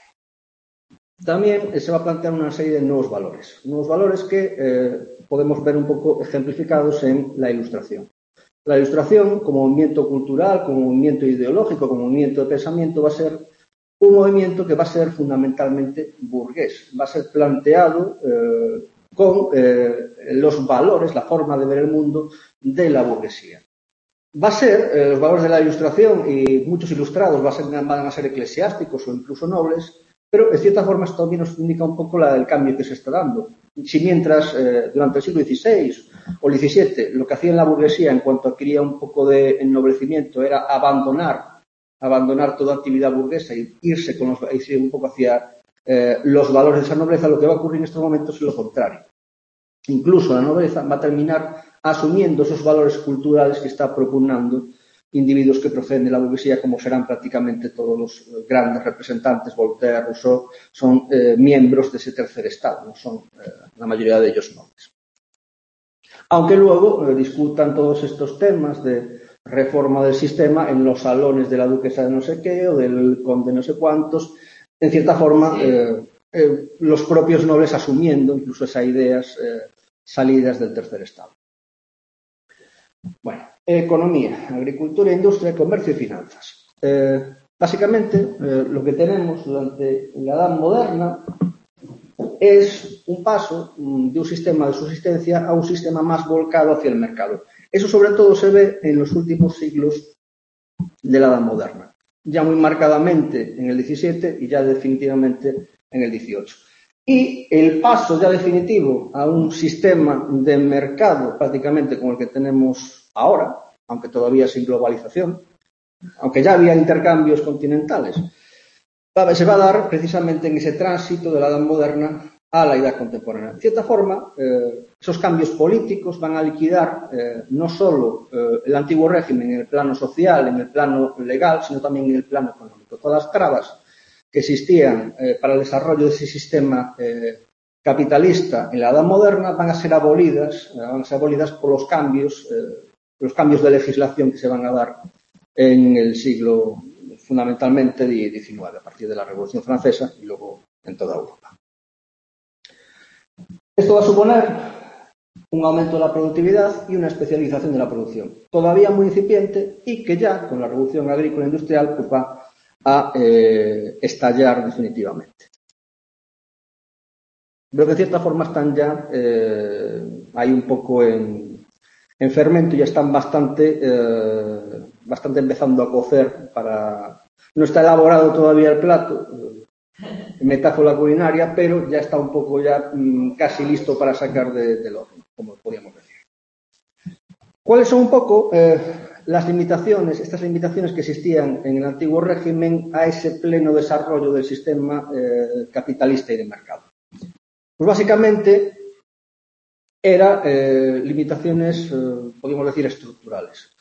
también se va a plantear una serie de nuevos valores que podemos ver un poco ejemplificados en la Ilustración. La Ilustración, como movimiento cultural, como movimiento ideológico, como movimiento de pensamiento, va a ser un movimiento que va a ser fundamentalmente burgués. Va a ser planteado con los valores, la forma de ver el mundo de la burguesía. Va a ser, los valores de la Ilustración y muchos ilustrados van a ser eclesiásticos o incluso nobles, pero en cierta forma esto también nos indica un poco el cambio que se está dando. Si mientras durante el siglo XVI o XVII lo que hacía la burguesía en cuanto adquiría un poco de ennoblecimiento era abandonar toda actividad burguesa y irse un poco hacia los valores de esa nobleza, lo que va a ocurrir en estos momentos es lo contrario. Incluso la nobleza va a terminar asumiendo esos valores culturales que está propugnando individuos que proceden de la burguesía, como serán prácticamente todos los grandes representantes, Voltaire, Rousseau, son miembros de ese tercer estado, no son la mayoría de ellos nobles. Aunque luego discutan todos estos temas de reforma del sistema en los salones de la duquesa de no sé qué o del conde no sé cuántos, en cierta forma los propios nobles asumiendo incluso esas ideas salidas del tercer estado. Bueno, economía, agricultura, industria, comercio y finanzas. Básicamente, lo que tenemos durante la Edad Moderna es un paso de un sistema de subsistencia a un sistema más volcado hacia el mercado. Eso sobre todo se ve en los últimos siglos de la Edad Moderna, ya muy marcadamente en el XVII y ya definitivamente en el XVIII. Y el paso ya definitivo a un sistema de mercado prácticamente como el que tenemos ahora, aunque todavía sin globalización, aunque ya había intercambios continentales, se va a dar precisamente en ese tránsito de la Edad Moderna a la Edad Contemporánea. De cierta forma, esos cambios políticos van a liquidar no solo el antiguo régimen en el plano social, en el plano legal, sino también en el plano económico. Todas las trabas que existían para el desarrollo de ese sistema capitalista en la Edad Moderna van a ser abolidas por los cambios de legislación que se van a dar en el siglo fundamentalmente XIX, a partir de la Revolución Francesa y luego en toda Europa. Esto va a suponer un aumento de la productividad y una especialización de la producción, todavía muy incipiente y que ya con la revolución agrícola e industrial pues va a estallar definitivamente. Veo que de cierta forma están ya ahí un poco en fermento y ya están bastante empezando a cocer no está elaborado todavía el plato, metáfora culinaria, pero ya está un poco casi listo para sacar del horno, como podríamos decir. ¿Cuáles son un poco estas limitaciones que existían en el antiguo régimen a ese pleno desarrollo del sistema capitalista y de mercado? Pues básicamente eran limitaciones, podríamos decir, estructurales.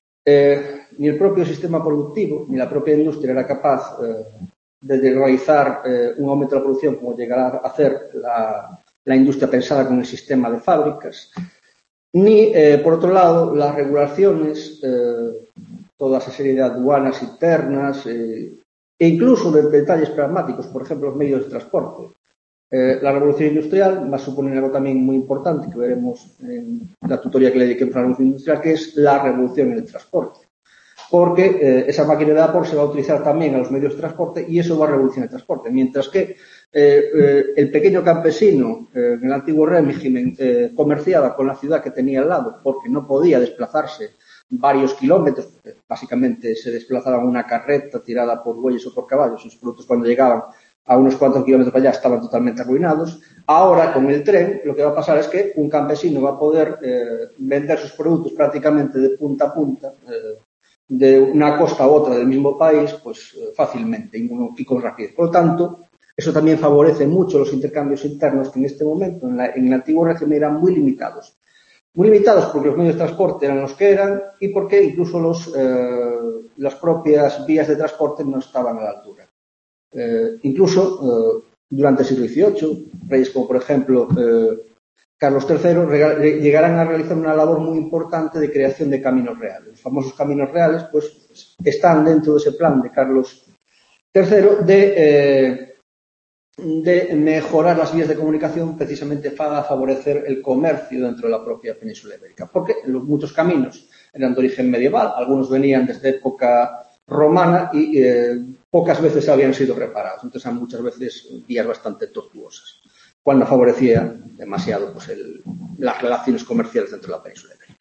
Ni el propio sistema productivo, ni la propia industria era capaz de realizar un aumento de la producción como llegará a hacer la industria pensada con el sistema de fábricas, ni, por otro lado, las regulaciones, toda esa serie de aduanas internas e incluso de detalles pragmáticos, por ejemplo, los medios de transporte. La revolución industrial va a suponer algo también muy importante que veremos en la tutoría que le dediquemos a la revolución industrial, que es la revolución en el transporte. Porque esa máquina de vapor se va a utilizar también a los medios de transporte y eso va a revolucionar el transporte. Mientras que el pequeño campesino en el antiguo régimen comerciaba con la ciudad que tenía al lado porque no podía desplazarse varios kilómetros, básicamente se desplazaba en una carreta tirada por bueyes o por caballos, y los productos cuando llegaban a unos cuantos kilómetros para allá estaban totalmente arruinados. Ahora, con el tren, lo que va a pasar es que un campesino va a poder vender sus productos prácticamente de punta a punta, de una costa a otra del mismo país, pues fácilmente y con rapidez. Por lo tanto, eso también favorece mucho los intercambios internos que en este momento, en el antiguo régimen, eran muy limitados. Muy limitados porque los medios de transporte eran los que eran y porque incluso las propias vías de transporte no estaban a la altura. Incluso durante el siglo XVIII, reyes como por ejemplo Carlos III llegarán a realizar una labor muy importante de creación de caminos reales. Los famosos caminos reales pues están dentro de ese plan de Carlos III de de mejorar las vías de comunicación precisamente para favorecer el comercio dentro de la propia península ibérica, porque muchos caminos eran de origen medieval, algunos venían desde época romana y pocas veces habían sido reparados, entonces eran muchas veces vías bastante tortuosas, cual no favorecía demasiado pues, las relaciones comerciales dentro de la península ibérica.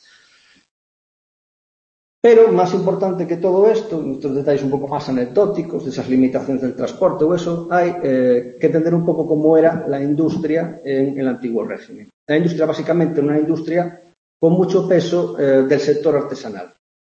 Pero más importante que todo esto, estos detalles un poco más anecdóticos, de esas limitaciones del transporte o eso, hay que entender un poco cómo era la industria en el antiguo régimen. La industria básicamente era una industria con mucho peso del sector artesanal.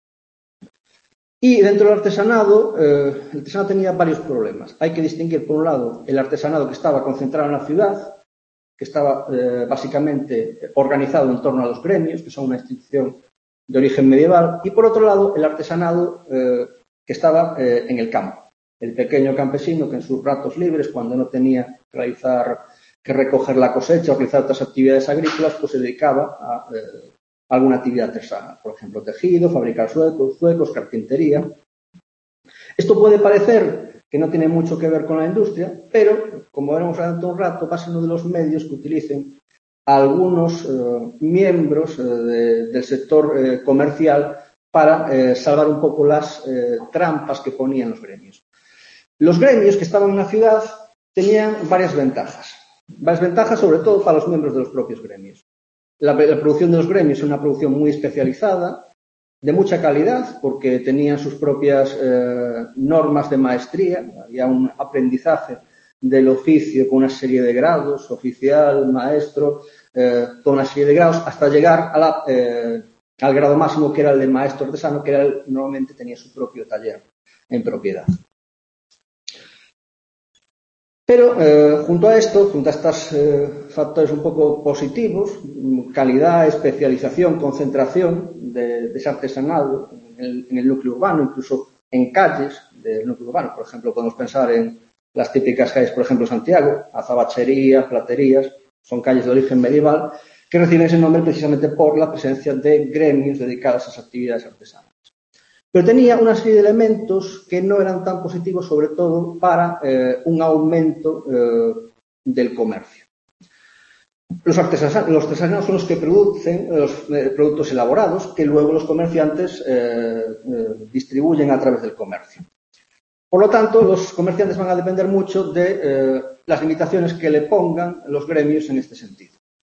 Y dentro del artesanado, el artesanado tenía varios problemas. Hay que distinguir, por un lado, el artesanado que estaba concentrado en la ciudad, que estaba básicamente organizado en torno a los gremios, que son una institución de origen medieval, y por otro lado el artesanado que estaba en el campo, el pequeño campesino que en sus ratos libres, cuando no tenía que recoger la cosecha o realizar otras actividades agrícolas, pues se dedicaba a alguna actividad artesana, por ejemplo tejido, fabricar zuecos, carpintería. Esto puede parecer que no tiene mucho que ver con la industria, pero como veremos dentro de un rato, va a ser uno de los medios que utilicen algunos miembros del sector comercial para salvar un poco las trampas que ponían los gremios. Los gremios que estaban en la ciudad tenían varias ventajas sobre todo para los miembros de los propios gremios. La producción de los gremios es una producción muy especializada, de mucha calidad, porque tenían sus propias normas de maestría, había un aprendizaje del oficio con una serie de grados, oficial, maestro, toda una serie de grados, hasta llegar al grado máximo que era el de maestro artesano, que era normalmente tenía su propio taller en propiedad. Pero junto a estos factores un poco positivos, calidad, especialización, concentración de ese artesanado en el núcleo urbano, incluso en calles del núcleo urbano, por ejemplo, podemos pensar en las típicas calles, por ejemplo, Santiago, azabacherías, platerías, son calles de origen medieval que reciben ese nombre precisamente por la presencia de gremios dedicados a esas actividades artesanas. Pero tenía una serie de elementos que no eran tan positivos, sobre todo para un aumento del comercio. Los artesanos son los que producen los productos elaborados que luego los comerciantes distribuyen a través del comercio. Por lo tanto, los comerciantes van a depender mucho de las limitaciones que le pongan los gremios en este sentido.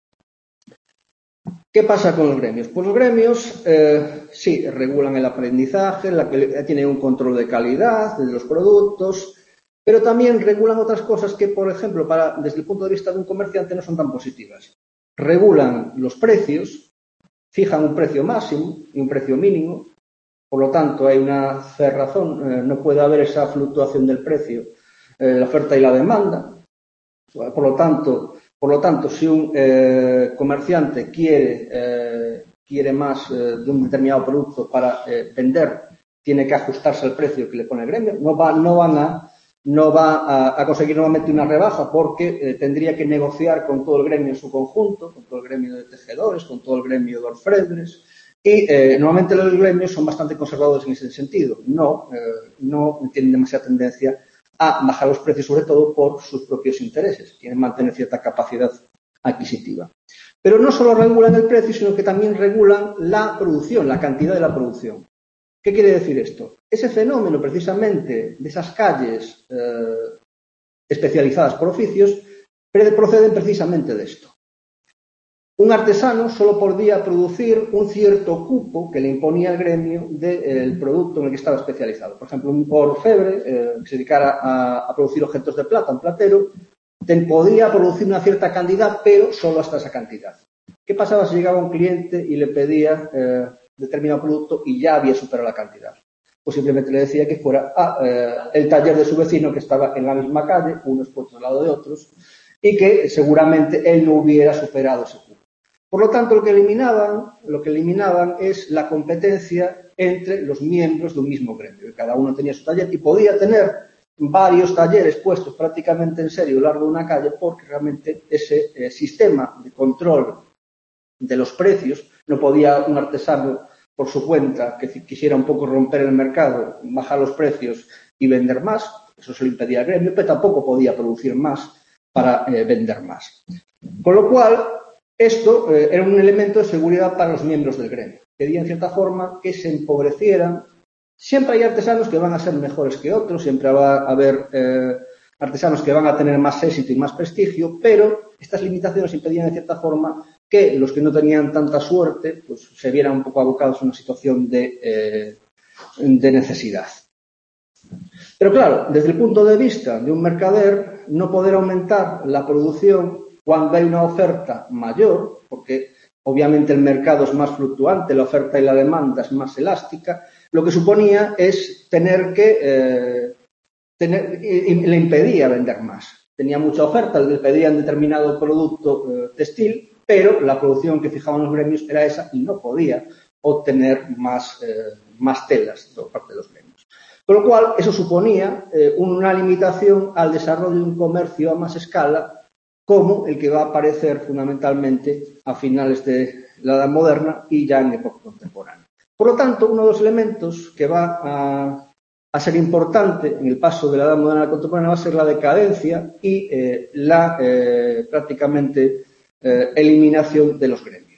¿Qué pasa con los gremios? Pues los gremios sí regulan el aprendizaje, tienen un control de calidad de los productos, pero también regulan otras cosas que, por ejemplo, desde el punto de vista de un comerciante no son tan positivas. Regulan los precios, fijan un precio máximo y un precio mínimo, por lo tanto hay una cerrazón, no puede haber esa fluctuación del precio, la oferta y la demanda. Por lo tanto, si un comerciante quiere más de un determinado producto para vender, tiene que ajustarse al precio que le pone el gremio. No va a conseguir nuevamente una rebaja porque tendría que negociar con todo el gremio en su conjunto, con todo el gremio de tejedores, con todo el gremio de orfebres. Y normalmente los gremios son bastante conservadores en ese sentido. No tienen demasiada tendencia a bajar los precios, sobre todo por sus propios intereses. Quieren mantener cierta capacidad adquisitiva. Pero no solo regulan el precio, sino que también regulan la producción, la cantidad de la producción. ¿Qué quiere decir esto? Ese fenómeno, precisamente, de esas calles especializadas por oficios, proceden precisamente de esto. Un artesano solo podía producir un cierto cupo que le imponía el gremio del producto en el que estaba especializado. Por ejemplo, un orfebre que se dedicara a producir objetos de plata, un platero, podía producir una cierta cantidad, pero solo hasta esa cantidad. ¿Qué pasaba si llegaba un cliente y le pedía determinado producto y ya había superado la cantidad? Pues simplemente le decía que fuera el taller de su vecino que estaba en la misma calle, unos puestos al lado de otros, y que seguramente él no hubiera superado ese cupo. Por lo tanto, lo que eliminaban es la competencia entre los miembros de un mismo gremio. Cada uno tenía su taller y podía tener varios talleres puestos prácticamente en serio a lo largo de una calle porque realmente ese sistema de control de los precios no podía un artesano por su cuenta que quisiera un poco romper el mercado, bajar los precios y vender más, Eso se lo impedía al gremio, pero tampoco podía producir más para vender más. Con lo cual, esto era un elemento de seguridad para los miembros del gremio. Pedía, en cierta forma, que se empobrecieran. Siempre hay artesanos que van a ser mejores que otros, siempre va a haber artesanos que van a tener más éxito y más prestigio, pero estas limitaciones impedían, en cierta forma, que los que no tenían tanta suerte pues, se vieran un poco abocados a una situación de necesidad. Pero claro, desde el punto de vista de un mercader, no poder aumentar la producción cuando hay una oferta mayor, porque obviamente el mercado es más fluctuante, la oferta y la demanda es más elástica, lo que suponía es tener que le impedía vender más. Tenía mucha oferta, le pedían determinado producto textil, pero la producción que fijaban los gremios era esa y no podía obtener más telas por parte de los gremios. Con lo cual, eso suponía una limitación al desarrollo de un comercio a más escala, como el que va a aparecer fundamentalmente a finales de la Edad Moderna y ya en época contemporánea. Por lo tanto, uno de los elementos que va a ser importante en el paso de la Edad Moderna a la contemporánea va a ser la decadencia y la prácticamente eliminación de los gremios.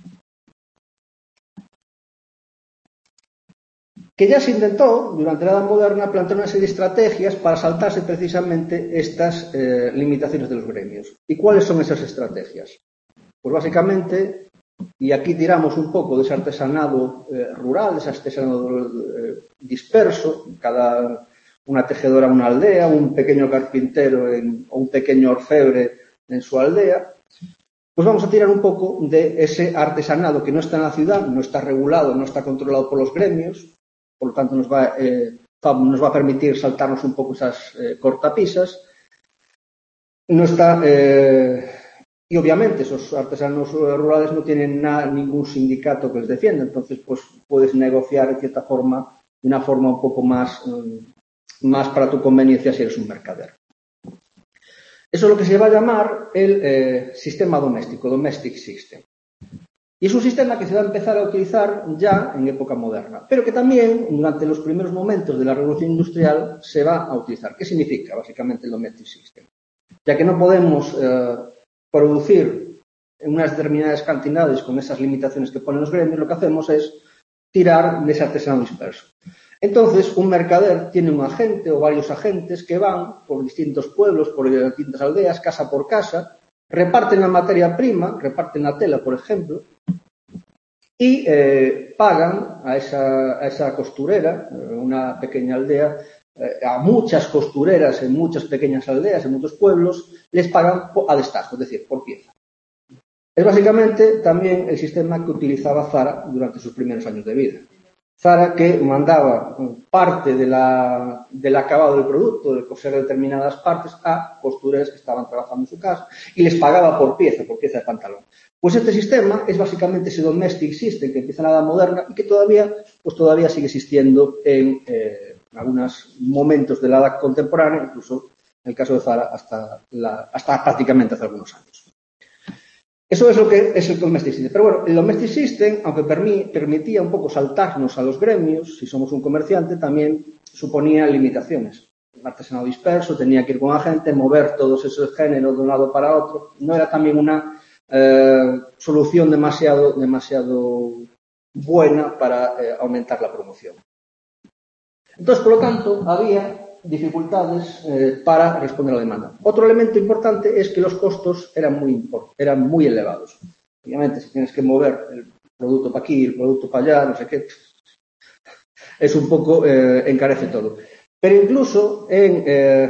Que ya se intentó, durante la Edad Moderna, plantear una serie de estrategias para saltarse precisamente estas limitaciones de los gremios. ¿Y cuáles son esas estrategias? Pues básicamente, y aquí tiramos un poco de ese artesanado rural, de ese artesanado disperso, una tejedora en una aldea, un pequeño carpintero o un pequeño orfebre en su aldea, pues vamos a tirar un poco de ese artesanado que no está en la ciudad, no está regulado, no está controlado por los gremios, por lo tanto nos va a permitir saltarnos un poco esas cortapisas. No está, y obviamente esos artesanos rurales no tienen ningún sindicato que les defienda, entonces pues puedes negociar de cierta forma, de una forma un poco más para tu conveniencia si eres un mercader. Eso es lo que se va a llamar el sistema doméstico, domestic system. Y es un sistema que se va a empezar a utilizar ya en época moderna, pero que también durante los primeros momentos de la revolución industrial se va a utilizar. ¿Qué significa básicamente el domestic system? Ya que no podemos producir en unas determinadas cantidades con esas limitaciones que ponen los gremios, lo que hacemos es tirar de ese artesanado disperso. Entonces, un mercader tiene un agente o varios agentes que van por distintos pueblos, por distintas aldeas, casa por casa, reparten la materia prima, reparten la tela, por ejemplo, y pagan a esa costurera, una pequeña aldea, a muchas costureras en muchas pequeñas aldeas, en muchos pueblos, les pagan a destajo, es decir, por pieza. Es básicamente también el sistema que utilizaba Zara durante sus primeros años de vida. Zara que mandaba parte del acabado del producto, de coser determinadas partes, a costureras que estaban trabajando en su casa y les pagaba por pieza de pantalón. Pues este sistema es básicamente ese domestic system que empieza en la Edad Moderna y que todavía sigue existiendo en algunos momentos de la Edad contemporánea, incluso en el caso de Zara hasta prácticamente hace algunos años. Eso es lo que es el domestic system. Pero bueno, el domestic system, aunque permitía un poco saltarnos a los gremios, si somos un comerciante, también suponía limitaciones. Un artesanado disperso, tenía que ir con agente, mover todos esos géneros de un lado para otro. No era también una solución demasiado buena para aumentar la promoción. Entonces, por lo tanto, había dificultades para responder a la demanda. Otro elemento importante es que los costos eran muy elevados. Obviamente, si tienes que mover el producto para aquí, el producto para allá, no sé qué, es un poco, encarece todo. Pero incluso en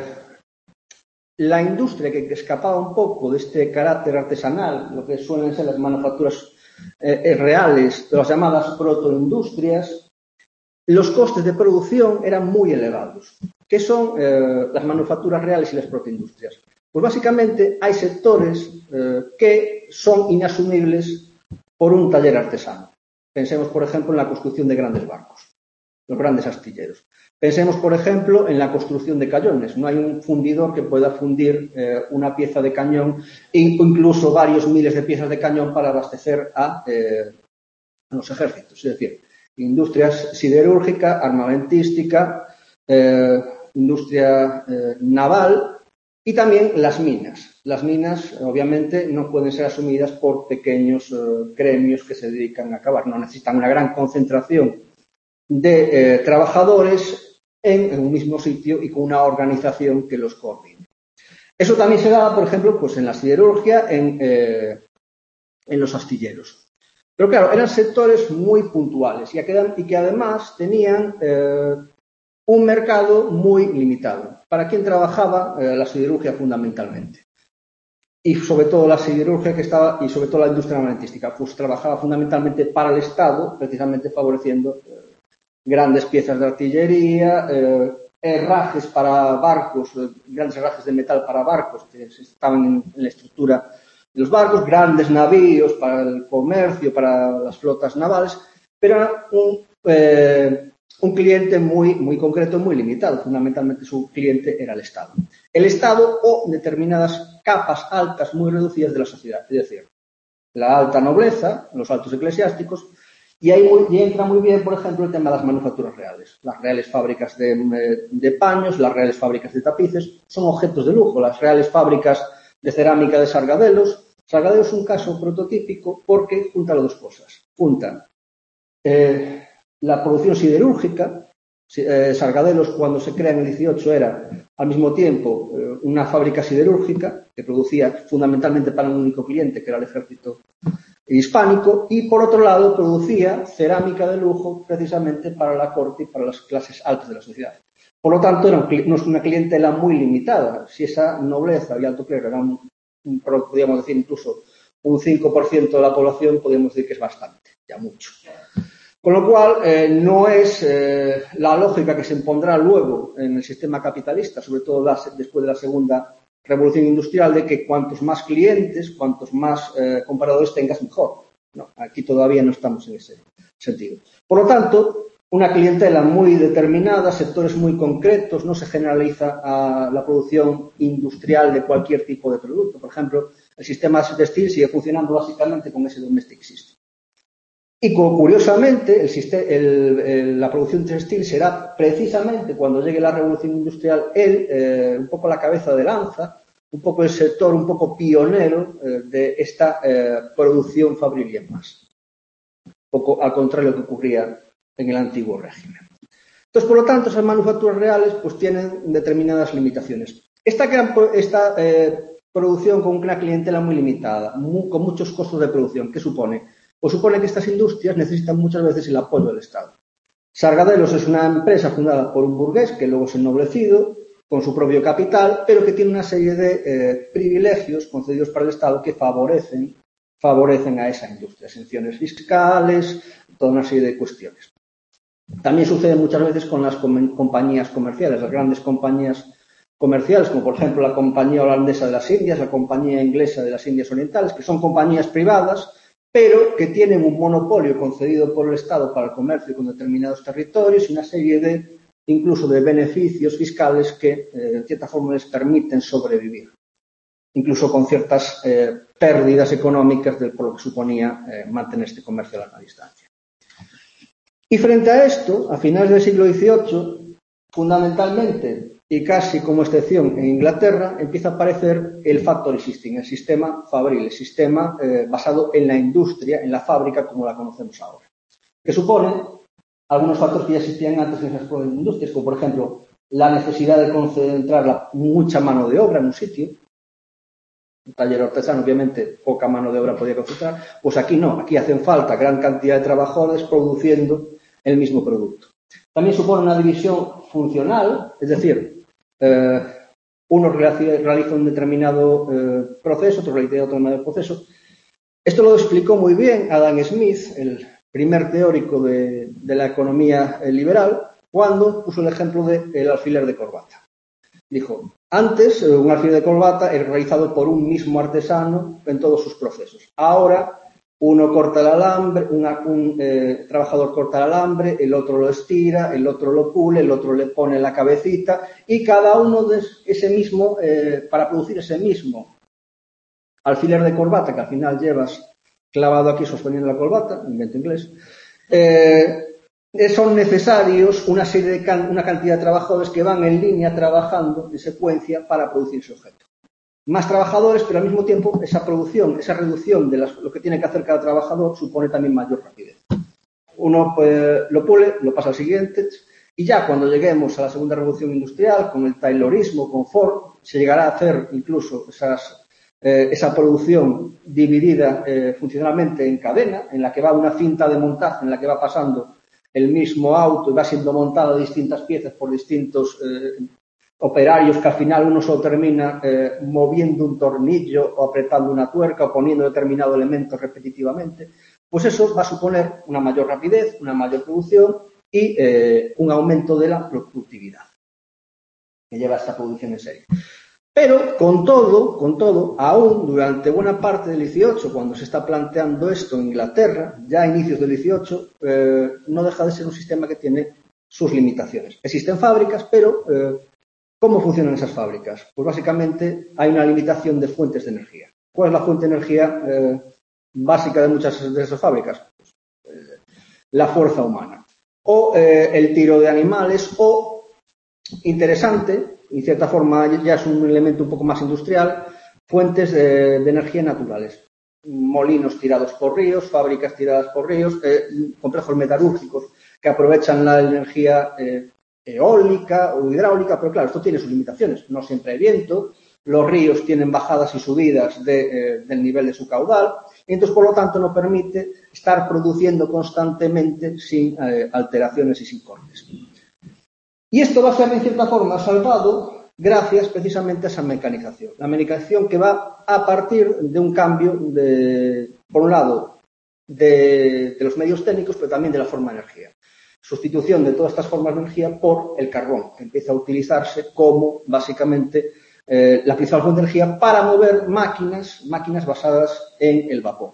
la industria que escapaba un poco de este carácter artesanal, lo que suelen ser las manufacturas reales, de las llamadas protoindustrias, los costes de producción eran muy elevados. ¿Qué son las manufacturas reales y las protoindustrias? Pues básicamente hay sectores que son inasumibles por un taller artesano. Pensemos, por ejemplo, en la construcción de grandes barcos, los grandes astilleros. Pensemos, por ejemplo, en la construcción de cañones. No hay un fundidor que pueda fundir una pieza de cañón, incluso varios miles de piezas de cañón para abastecer a los ejércitos. Es decir, industrias siderúrgica, armamentística, industria naval y también las minas. Las minas, obviamente, no pueden ser asumidas por pequeños gremios que se dedican a cavar. No necesitan una gran concentración de trabajadores en un mismo sitio y con una organización que los coordine. Eso también se daba, por ejemplo, pues en la siderurgia, en los astilleros. Pero claro, eran sectores muy puntuales y que además tenían un mercado muy limitado. ¿Para quién trabajaba la siderurgia fundamentalmente? Y sobre todo la siderurgia y sobre todo la industria armamentística, pues trabajaba fundamentalmente para el Estado, precisamente favoreciendo grandes piezas de artillería, herrajes para barcos, grandes herrajes de metal para barcos que estaban en la estructura de los barcos, grandes navíos para el comercio, para las flotas navales, pero era un cliente muy concreto, muy limitado. Fundamentalmente su cliente era el Estado. El Estado o determinadas capas altas muy reducidas de la sociedad, es decir, la alta nobleza, los altos eclesiásticos, y ahí entra muy bien, por ejemplo, el tema de las manufacturas reales. Las reales fábricas de paños, las reales fábricas de tapices, son objetos de lujo. Las reales fábricas de cerámica de Sargadelos. Sargadelos es un caso prototípico porque junta las dos cosas. Junta la producción siderúrgica. Sargadelos, cuando se crea en el 18, era al mismo tiempo una fábrica siderúrgica que producía fundamentalmente para un único cliente, que era el ejército hispánico, y por otro lado producía cerámica de lujo precisamente para la corte y para las clases altas de la sociedad. Por lo tanto, era una clientela muy limitada. Si esa nobleza y alto clero eran, podríamos decir, incluso un 5% de la población, podríamos decir que es bastante, ya mucho. Con lo cual, no es la lógica que se impondrá luego en el sistema capitalista, sobre todo después de la segunda revolución industrial, de que cuantos más clientes, cuantos más comparadores tengas, mejor. No, aquí todavía no estamos en ese sentido. Por lo tanto, una clientela muy determinada, sectores muy concretos, no se generaliza a la producción industrial de cualquier tipo de producto. Por ejemplo, el sistema textil sigue funcionando básicamente con ese domestic system. Y curiosamente, la producción textil será precisamente cuando llegue la revolución industrial un poco la cabeza de lanza, un poco el sector, un poco pionero de esta producción fabril y en masa. Un poco al contrario de lo que ocurría en el antiguo régimen. Entonces, por lo tanto, esas manufacturas reales pues tienen determinadas limitaciones. Esta producción con una clientela muy limitada, con muchos costos de producción, ¿qué supone? Pues supone que estas industrias necesitan muchas veces el apoyo del Estado. Sargadelos es una empresa fundada por un burgués que luego es ennoblecido con su propio capital, pero que tiene una serie de privilegios concedidos para el Estado que favorecen a esa industria, exenciones fiscales, toda una serie de cuestiones. También sucede muchas veces con las compañías comerciales, las grandes compañías comerciales, como por ejemplo la compañía holandesa de las Indias, la compañía inglesa de las Indias Orientales, que son compañías privadas, pero que tienen un monopolio concedido por el Estado para el comercio con determinados territorios y una serie incluso de beneficios fiscales que, en cierta forma, les permiten sobrevivir, incluso con ciertas pérdidas económicas por lo que suponía mantener este comercio a larga distancia. Y frente a esto, a finales del siglo XVIII, fundamentalmente, y casi como excepción en Inglaterra, empieza a aparecer el factory system, el sistema fabril, el sistema basado en la industria, en la fábrica como la conocemos ahora, que supone algunos factores que ya existían antes en esas industrias, como por ejemplo la necesidad de concentrar mucha mano de obra en un sitio. Un taller artesano, obviamente, poca mano de obra podía concentrar, pues aquí no, aquí hacen falta gran cantidad de trabajadores produciendo el mismo producto. También supone una división funcional, es decir, uno realiza un determinado proceso, otro realiza otro determinado proceso. Esto lo explicó muy bien Adam Smith, el primer teórico de la economía liberal, cuando puso el ejemplo del alfiler de corbata. Dijo, antes un alfiler de corbata era realizado por un mismo artesano en todos sus procesos. Ahora uno corta el alambre, un trabajador corta el alambre, el otro lo estira, el otro lo pule, el otro le pone la cabecita y cada uno de ese mismo, para producir ese mismo alfiler de corbata que al final llevas clavado aquí sosteniendo la corbata, invento inglés, son necesarios una cantidad de trabajadores que van en línea trabajando en secuencia para producir ese objeto. Más trabajadores, pero al mismo tiempo esa producción, esa reducción de lo que tiene que hacer cada trabajador supone también mayor rapidez. Uno pues, lo pule, lo pasa al siguiente y ya cuando lleguemos a la segunda revolución industrial, con el taylorismo, con Ford, se llegará a hacer incluso esa producción dividida funcionalmente en cadena, en la que va una cinta de montaje, en la que va pasando el mismo auto y va siendo montada distintas piezas por distintos operarios, que al final uno solo termina moviendo un tornillo o apretando una tuerca o poniendo determinado elemento repetitivamente. Pues eso va a suponer una mayor rapidez, una mayor producción y un aumento de la productividad que lleva a esta producción en serie. Pero, con todo, aún durante buena parte del 18, cuando se está planteando esto en Inglaterra, ya a inicios del 18, no deja de ser un sistema que tiene sus limitaciones. Existen fábricas, pero ¿cómo funcionan esas fábricas? Pues básicamente hay una limitación de fuentes de energía. ¿Cuál es la fuente de energía básica de muchas de esas fábricas? Pues, la fuerza humana. O el tiro de animales, o, interesante, en cierta forma ya es un elemento un poco más industrial, fuentes de energía naturales. Molinos tirados por ríos, fábricas tiradas por ríos, complejos metalúrgicos que aprovechan la energía eólica o hidráulica, pero claro, esto tiene sus limitaciones. No siempre hay viento, los ríos tienen bajadas y subidas del nivel de su caudal, y entonces, por lo tanto, no permite estar produciendo constantemente sin alteraciones y sin cortes. Y esto va a ser, en cierta forma, salvado gracias precisamente a esa mecanización. La mecanización que va a partir de un cambio, por un lado, de los medios técnicos, pero también de la forma de energía. Sustitución de todas estas formas de energía por el carbón, que empieza a utilizarse como, básicamente, la principal fuente de energía para mover máquinas basadas en el vapor.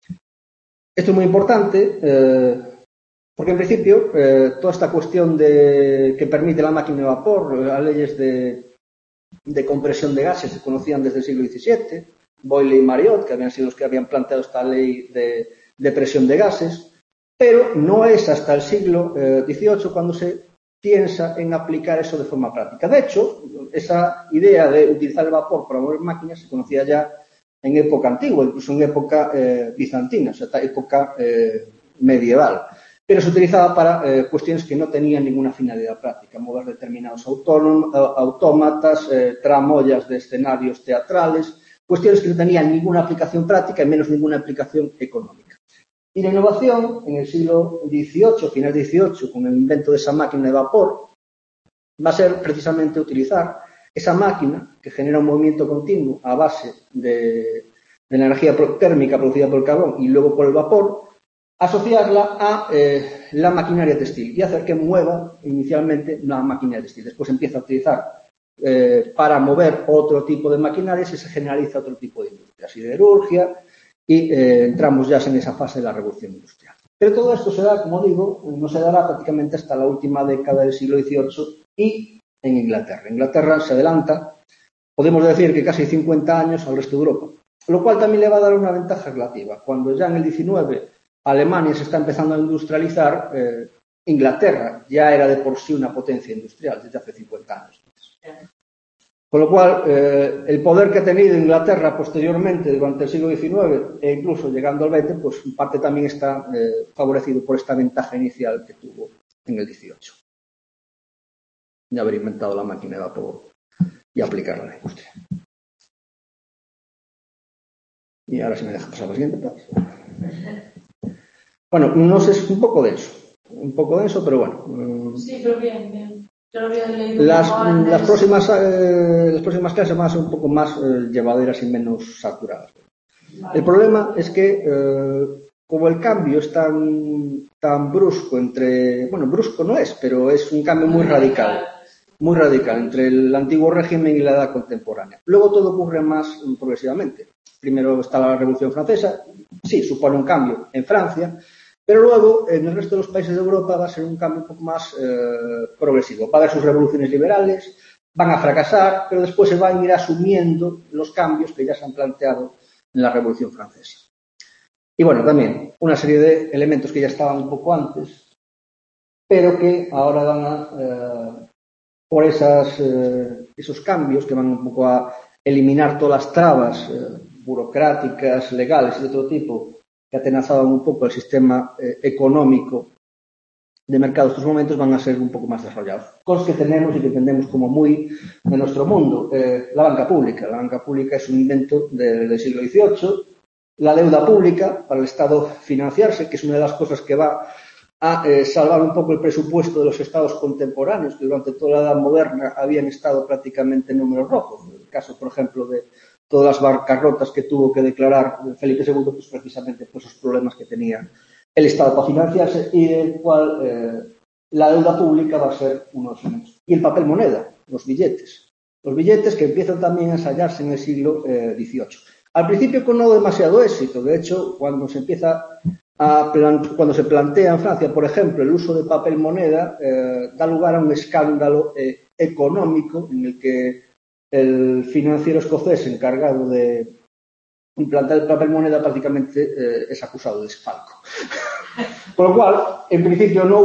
Esto es muy importante, porque en principio toda esta cuestión que permite la máquina de vapor, las leyes de compresión de gases se conocían desde el siglo XVII, Boyle y Marriott, que habían sido los que habían planteado esta ley de presión de gases, pero no es hasta el siglo XVIII cuando se piensa en aplicar eso de forma práctica. De hecho, esa idea de utilizar el vapor para mover máquinas se conocía ya en época antigua, incluso en época bizantina, o sea, época medieval. Pero se utilizaba para cuestiones que no tenían ninguna finalidad práctica, mover determinados autómatas, tramoyas de escenarios teatrales, cuestiones que no tenían ninguna aplicación práctica y menos ninguna aplicación económica. Y la innovación en el siglo XVIII, final XVIII, con el invento de esa máquina de vapor, va a ser precisamente utilizar esa máquina que genera un movimiento continuo a base de la energía térmica producida por el carbón y luego por el vapor, asociarla a la maquinaria textil y hacer que mueva inicialmente una maquinaria textil. Después empieza a utilizar para mover otro tipo de maquinarias y se generaliza otro tipo de industria, siderurgia, y entramos ya en esa fase de la revolución industrial. Pero todo esto se da, como digo, no se dará prácticamente hasta la última década del siglo XVIII y en Inglaterra. Inglaterra se adelanta, podemos decir que casi 50 años al resto de Europa, lo cual también le va a dar una ventaja relativa. Cuando ya en el XIX Alemania se está empezando a industrializar, Inglaterra ya era de por sí una potencia industrial desde hace 50 años. Con lo cual, el poder que ha tenido Inglaterra posteriormente durante el siglo XIX e incluso llegando al XX, pues en parte también está favorecido por esta ventaja inicial que tuvo en el XVIII. De haber inventado la máquina de vapor y aplicarla a la industria. Y ahora si me deja pasar la siguiente parte. Bueno, no sé, es un poco denso, pero bueno. Sí, pero bien. Yo lo había leído las próximas clases van a ser un poco más llevaderas y menos saturadas. Vale. El problema es que, como el cambio es tan brusco brusco no es, pero es un cambio muy radical entre el antiguo régimen y la edad contemporánea. Luego todo ocurre más progresivamente. Primero está la Revolución Francesa, sí, supone un cambio en Francia, pero luego en el resto de los países de Europa va a ser un cambio un poco más progresivo. Va a haber sus revoluciones liberales, van a fracasar, pero después se van a ir asumiendo los cambios que ya se han planteado en la Revolución Francesa. Y bueno, también una serie de elementos que ya estaban un poco antes, pero que ahora van a, por esos cambios que van un poco a eliminar todas las trabas burocráticas, legales y de todo tipo que atenazaban un poco el sistema económico de mercado en estos momentos, van a ser un poco más desarrollados. Cosas que tenemos y que entendemos como muy de nuestro mundo. La banca pública. La banca pública es un invento del siglo XVIII. La deuda pública, para el Estado financiarse, que es una de las cosas que va a salvar un poco el presupuesto de los estados contemporáneos, que durante toda la Edad Moderna habían estado prácticamente en números rojos. En el caso, por ejemplo, de todas las bancarrotas que tuvo que declarar Felipe II, pues precisamente por esos problemas que tenía el Estado para financiarse y del cual la deuda pública va a ser uno de los elementos. Y el papel moneda, los billetes. Los billetes que empiezan también a ensayarse en el siglo XVIII. Al principio con no demasiado éxito. De hecho, cuando se plantea en Francia, por ejemplo, el uso de papel moneda, da lugar a un escándalo económico en el que el financiero escocés encargado de implantar el papel moneda prácticamente es acusado de desfalco. Por lo cual, en principio no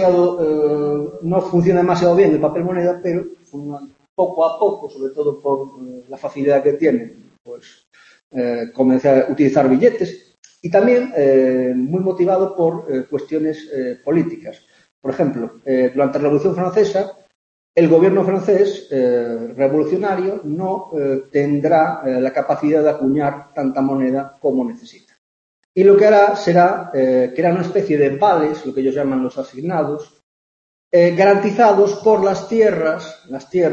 funciona demasiado bien el papel moneda, pero poco a poco, sobre todo por la facilidad que tiene, pues comencé a utilizar billetes y también muy motivado por cuestiones políticas. Por ejemplo, durante la Revolución Francesa, el gobierno francés revolucionario no tendrá la capacidad de acuñar tanta moneda como necesita. Y lo que hará será crear una especie de vales, lo que ellos llaman los asignados, garantizados por las tierras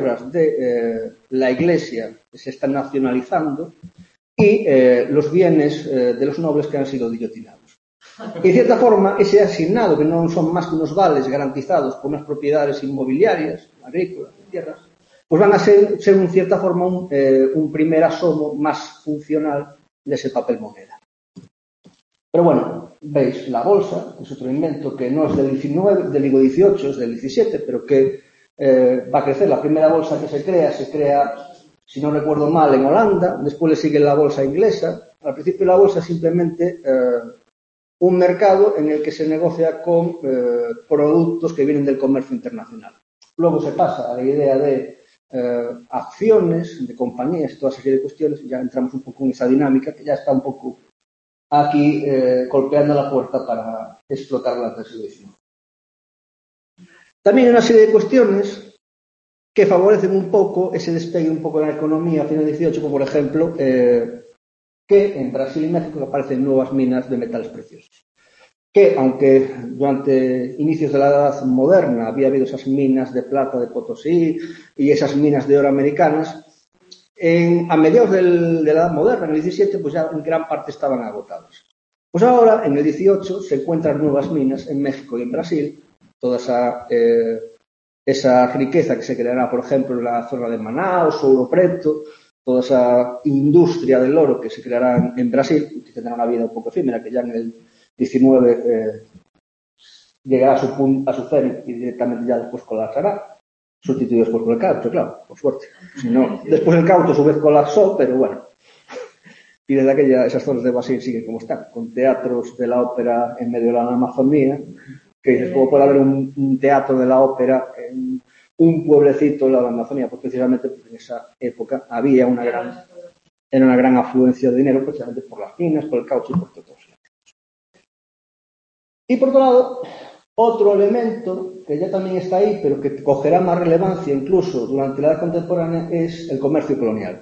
de la Iglesia que se están nacionalizando y los bienes de los nobles que han sido guillotinados. Y de cierta forma, ese asignado, que no son más que unos vales garantizados por unas propiedades inmobiliarias, agrícolas, tierras, pues van a ser en cierta forma un primer asomo más funcional de ese papel moneda. Pero bueno, veis, la bolsa es otro invento que no es del XVIII, es del XVII, pero que va a crecer. La primera bolsa que se crea, si no recuerdo mal, en Holanda, después le sigue la bolsa inglesa. Al principio la bolsa es simplemente un mercado en el que se negocia con productos que vienen del comercio internacional. Luego se pasa a la idea de acciones, de compañías, toda esa serie de cuestiones, y ya entramos un poco en esa dinámica que ya está un poco aquí golpeando la puerta para explotar la siglo. También hay una serie de cuestiones que favorecen un poco ese despegue un poco de la economía a finales del XVIII, como por ejemplo que en Brasil y México aparecen nuevas minas de metales preciosos. Que, aunque durante inicios de la Edad Moderna había habido esas minas de plata de Potosí y esas minas de oro americanas, a mediados de la Edad Moderna, en el XVII, pues ya en gran parte estaban agotadas. Pues ahora, en el XVIII, se encuentran nuevas minas en México y en Brasil, toda esa riqueza que se creará, por ejemplo, en la zona de Manaus, Ouro Preto, toda esa industria del oro que se creará en Brasil, que tendrá una vida un poco efímera, que ya en el XIX llegará a su cero y directamente ya después colapsará, sustituido después por el caucho, claro, por suerte. Si no, después el caucho a su vez colapsó, pero bueno. Y desde aquella, esas zonas de Brasil siguen como están, con teatros de la ópera en medio de la Amazonía, que dices, ¿cómo puede haber un teatro de la ópera en un pueblecito de la Amazonía? Pues precisamente en esa época había una gran afluencia de dinero, precisamente por las minas, por el caucho y por todo eso. Y por otro lado, otro elemento que ya también está ahí, pero que cogerá más relevancia incluso durante la edad contemporánea, es el comercio colonial.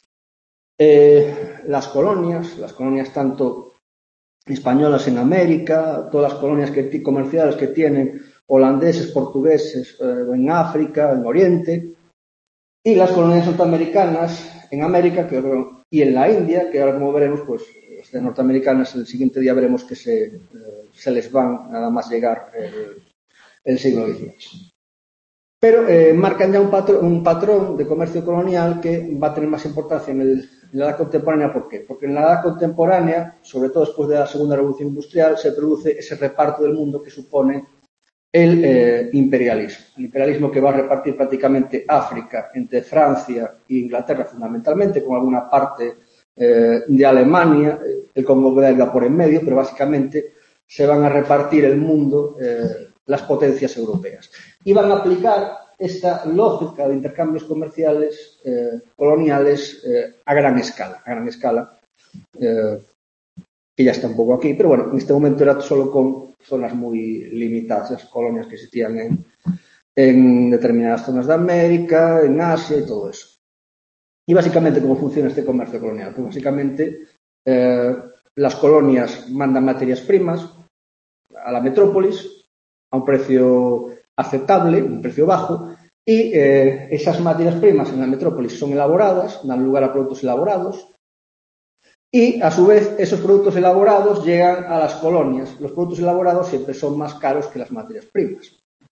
Las colonias tanto españolas en América, todas las colonias comerciales que tienen holandeses, portugueses en África, en Oriente, y las colonias norteamericanas en América y en la India, que ahora como veremos, pues las norteamericanas el siguiente día veremos que se les van nada más llegar el siglo XVIII. Pero marcan ya un patrón de comercio colonial que va a tener más importancia en la edad contemporánea. ¿Por qué? Porque en la edad contemporánea, sobre todo después de la Segunda Revolución Industrial, se produce ese reparto del mundo que supone el imperialismo. El imperialismo que va a repartir prácticamente África entre Francia e Inglaterra fundamentalmente, con alguna parte de Alemania, el Congo belga por en medio, pero básicamente se van a repartir el mundo las potencias europeas. Y van a aplicar esta lógica de intercambios comerciales coloniales a gran escala, que ya está un poco aquí, pero bueno, en este momento era solo con zonas muy limitadas, las colonias que existían en determinadas zonas de América, en Asia y todo eso. Y básicamente, ¿cómo funciona este comercio colonial? Pues básicamente las colonias mandan materias primas a la metrópolis a un precio aceptable, un precio bajo, y esas materias primas en la metrópolis son elaboradas, dan lugar a productos elaborados, y a su vez esos productos elaborados llegan a las colonias. Los productos elaborados siempre son más caros que las materias primas.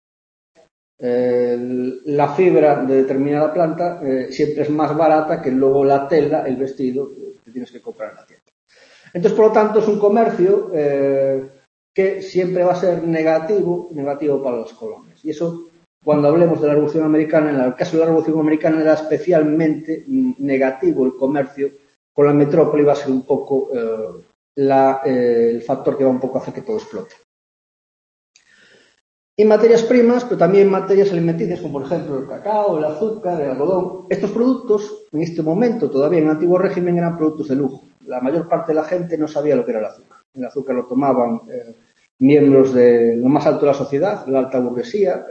La fibra de determinada planta siempre es más barata que luego la tela, el vestido que tienes que comprar en la tienda. Entonces, por lo tanto, es un comercio que siempre va a ser negativo para las colonias. Y eso, cuando hablemos de la Revolución Americana, en el caso de la Revolución Americana era especialmente negativo el comercio con la metrópoli, va a ser un poco el factor que va un poco a hacer que todo explote. Y materias primas, pero también materias alimenticias, como por ejemplo el cacao, el azúcar, el algodón. Estos productos, en este momento, todavía en el antiguo régimen, eran productos de lujo. La mayor parte de la gente no sabía lo que era el azúcar. El azúcar lo tomaban miembros de lo más alto de la sociedad, la alta burguesía,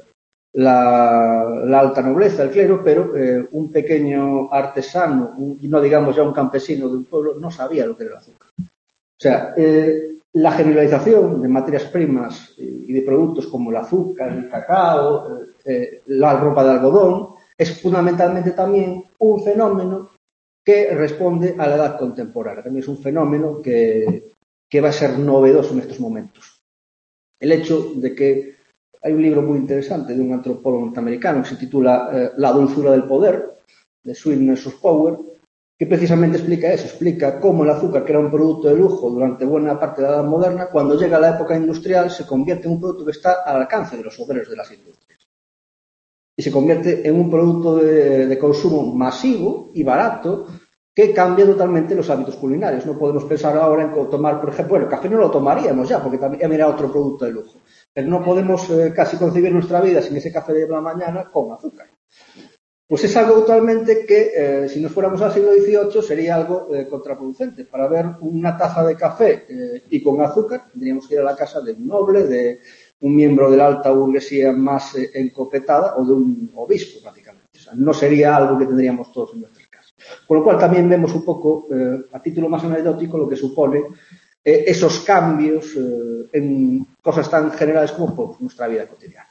la alta nobleza, el clero, pero un pequeño artesano, no digamos ya un campesino de un pueblo, no sabía lo que era el azúcar. O sea, la generalización de materias primas y de productos como el azúcar, el cacao, la ropa de algodón, es fundamentalmente también un fenómeno que responde a la edad contemporánea. También es un fenómeno que va a ser novedoso en estos momentos. El hecho de que hay un libro muy interesante de un antropólogo norteamericano que se titula La dulzura del poder, The Sweetness of Power, que precisamente explica eso, explica cómo el azúcar, que era un producto de lujo durante buena parte de la Edad Moderna, cuando llega la época industrial se convierte en un producto que está al alcance de los obreros de las industrias. Y se convierte en un producto de consumo masivo y barato que cambia totalmente los hábitos culinarios. No podemos pensar ahora en tomar, por ejemplo, el café no lo tomaríamos ya, porque también era otro producto de lujo. Pero no podemos casi concebir nuestra vida sin ese café de la mañana con azúcar. Pues es algo totalmente que, si nos fuéramos al siglo XVIII, sería algo contraproducente. Para ver una taza de café y con azúcar, tendríamos que ir a la casa de un noble, de un miembro de la alta burguesía más encopetada o de un obispo, prácticamente. O sea, no sería algo que tendríamos todos en nuestras casas. Con lo cual también vemos un poco, a título más anecdótico, lo que supone esos cambios en cosas tan generales como por nuestra vida cotidiana.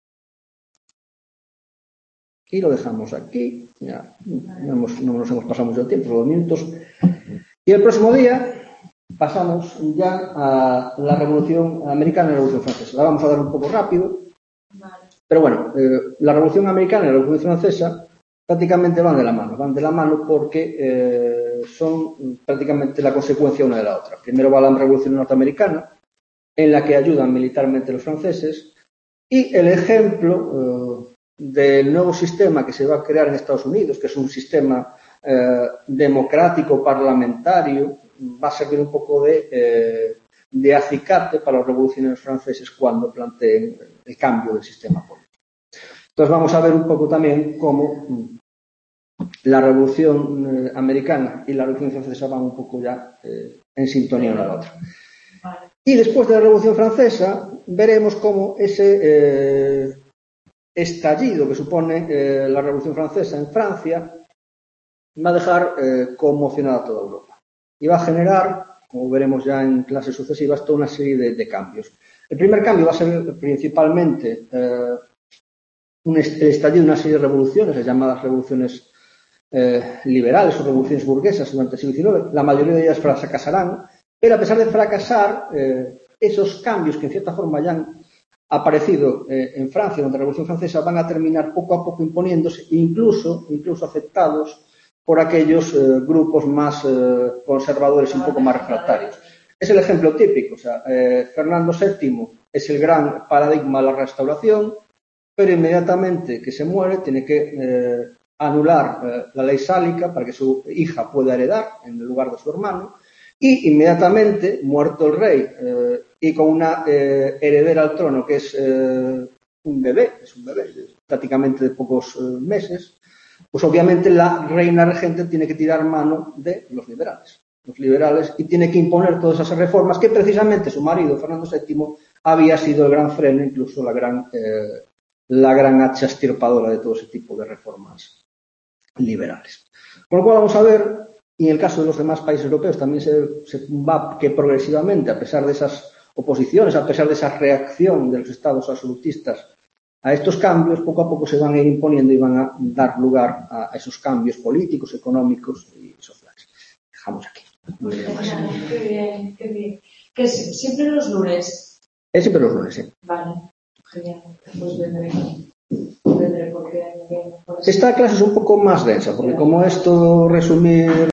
Y lo dejamos aquí, ya no nos hemos pasado mucho tiempo, solo 2 minutos. Y el próximo día pasamos ya a la Revolución Americana y la Revolución Francesa. La vamos a dar un poco rápido, pero bueno, la Revolución Americana y la Revolución Francesa prácticamente van de la mano porque son prácticamente la consecuencia una de la otra. Primero va la Revolución Norteamericana, en la que ayudan militarmente los franceses, y el ejemplo del nuevo sistema que se va a crear en Estados Unidos, que es un sistema democrático parlamentario, va a servir un poco de acicate para los revolucionarios franceses cuando planteen el cambio del sistema político. Entonces vamos a ver un poco también cómo la Revolución Americana y la Revolución Francesa van un poco ya en sintonía una a la otra. Y después de la Revolución Francesa veremos cómo ese estallido que supone la Revolución Francesa en Francia va a dejar conmocionada a toda Europa y va a generar, como veremos ya en clases sucesivas, toda una serie de cambios. El primer cambio va a ser principalmente el estallido de una serie de revoluciones, las llamadas revoluciones liberales o revoluciones burguesas durante el siglo XIX. La mayoría de ellas fracasarán, pero a pesar de fracasar, esos cambios que en cierta forma ya han aparecido en Francia durante la Revolución Francesa van a terminar poco a poco imponiéndose, incluso aceptados por aquellos grupos más conservadores y un poco más refractarios. Es el ejemplo típico, o sea, Fernando VII es el gran paradigma de la restauración, pero inmediatamente que se muere tiene que anular la ley sálica para que su hija pueda heredar en el lugar de su hermano, Y inmediatamente, muerto el rey, y con una heredera al trono que es un bebé, prácticamente de pocos meses, pues obviamente la reina regente tiene que tirar mano de los liberales, y tiene que imponer todas esas reformas que precisamente su marido, Fernando VII, había sido el gran freno, incluso la gran hacha estirpadora de todo ese tipo de reformas liberales. Con lo cual vamos a ver, y en el caso de los demás países europeos también se va que progresivamente, a pesar de esas oposiciones, a pesar de esa reacción de los estados absolutistas a estos cambios, poco a poco se van a ir imponiendo y van a dar lugar a esos cambios políticos, económicos y sociales. Dejamos aquí. Qué bien, qué bien. Que es siempre los lunes. Es siempre los lunes, sí. Vale, genial. Pues vendré porque... Esta clase es un poco más densa, porque como es todo resumir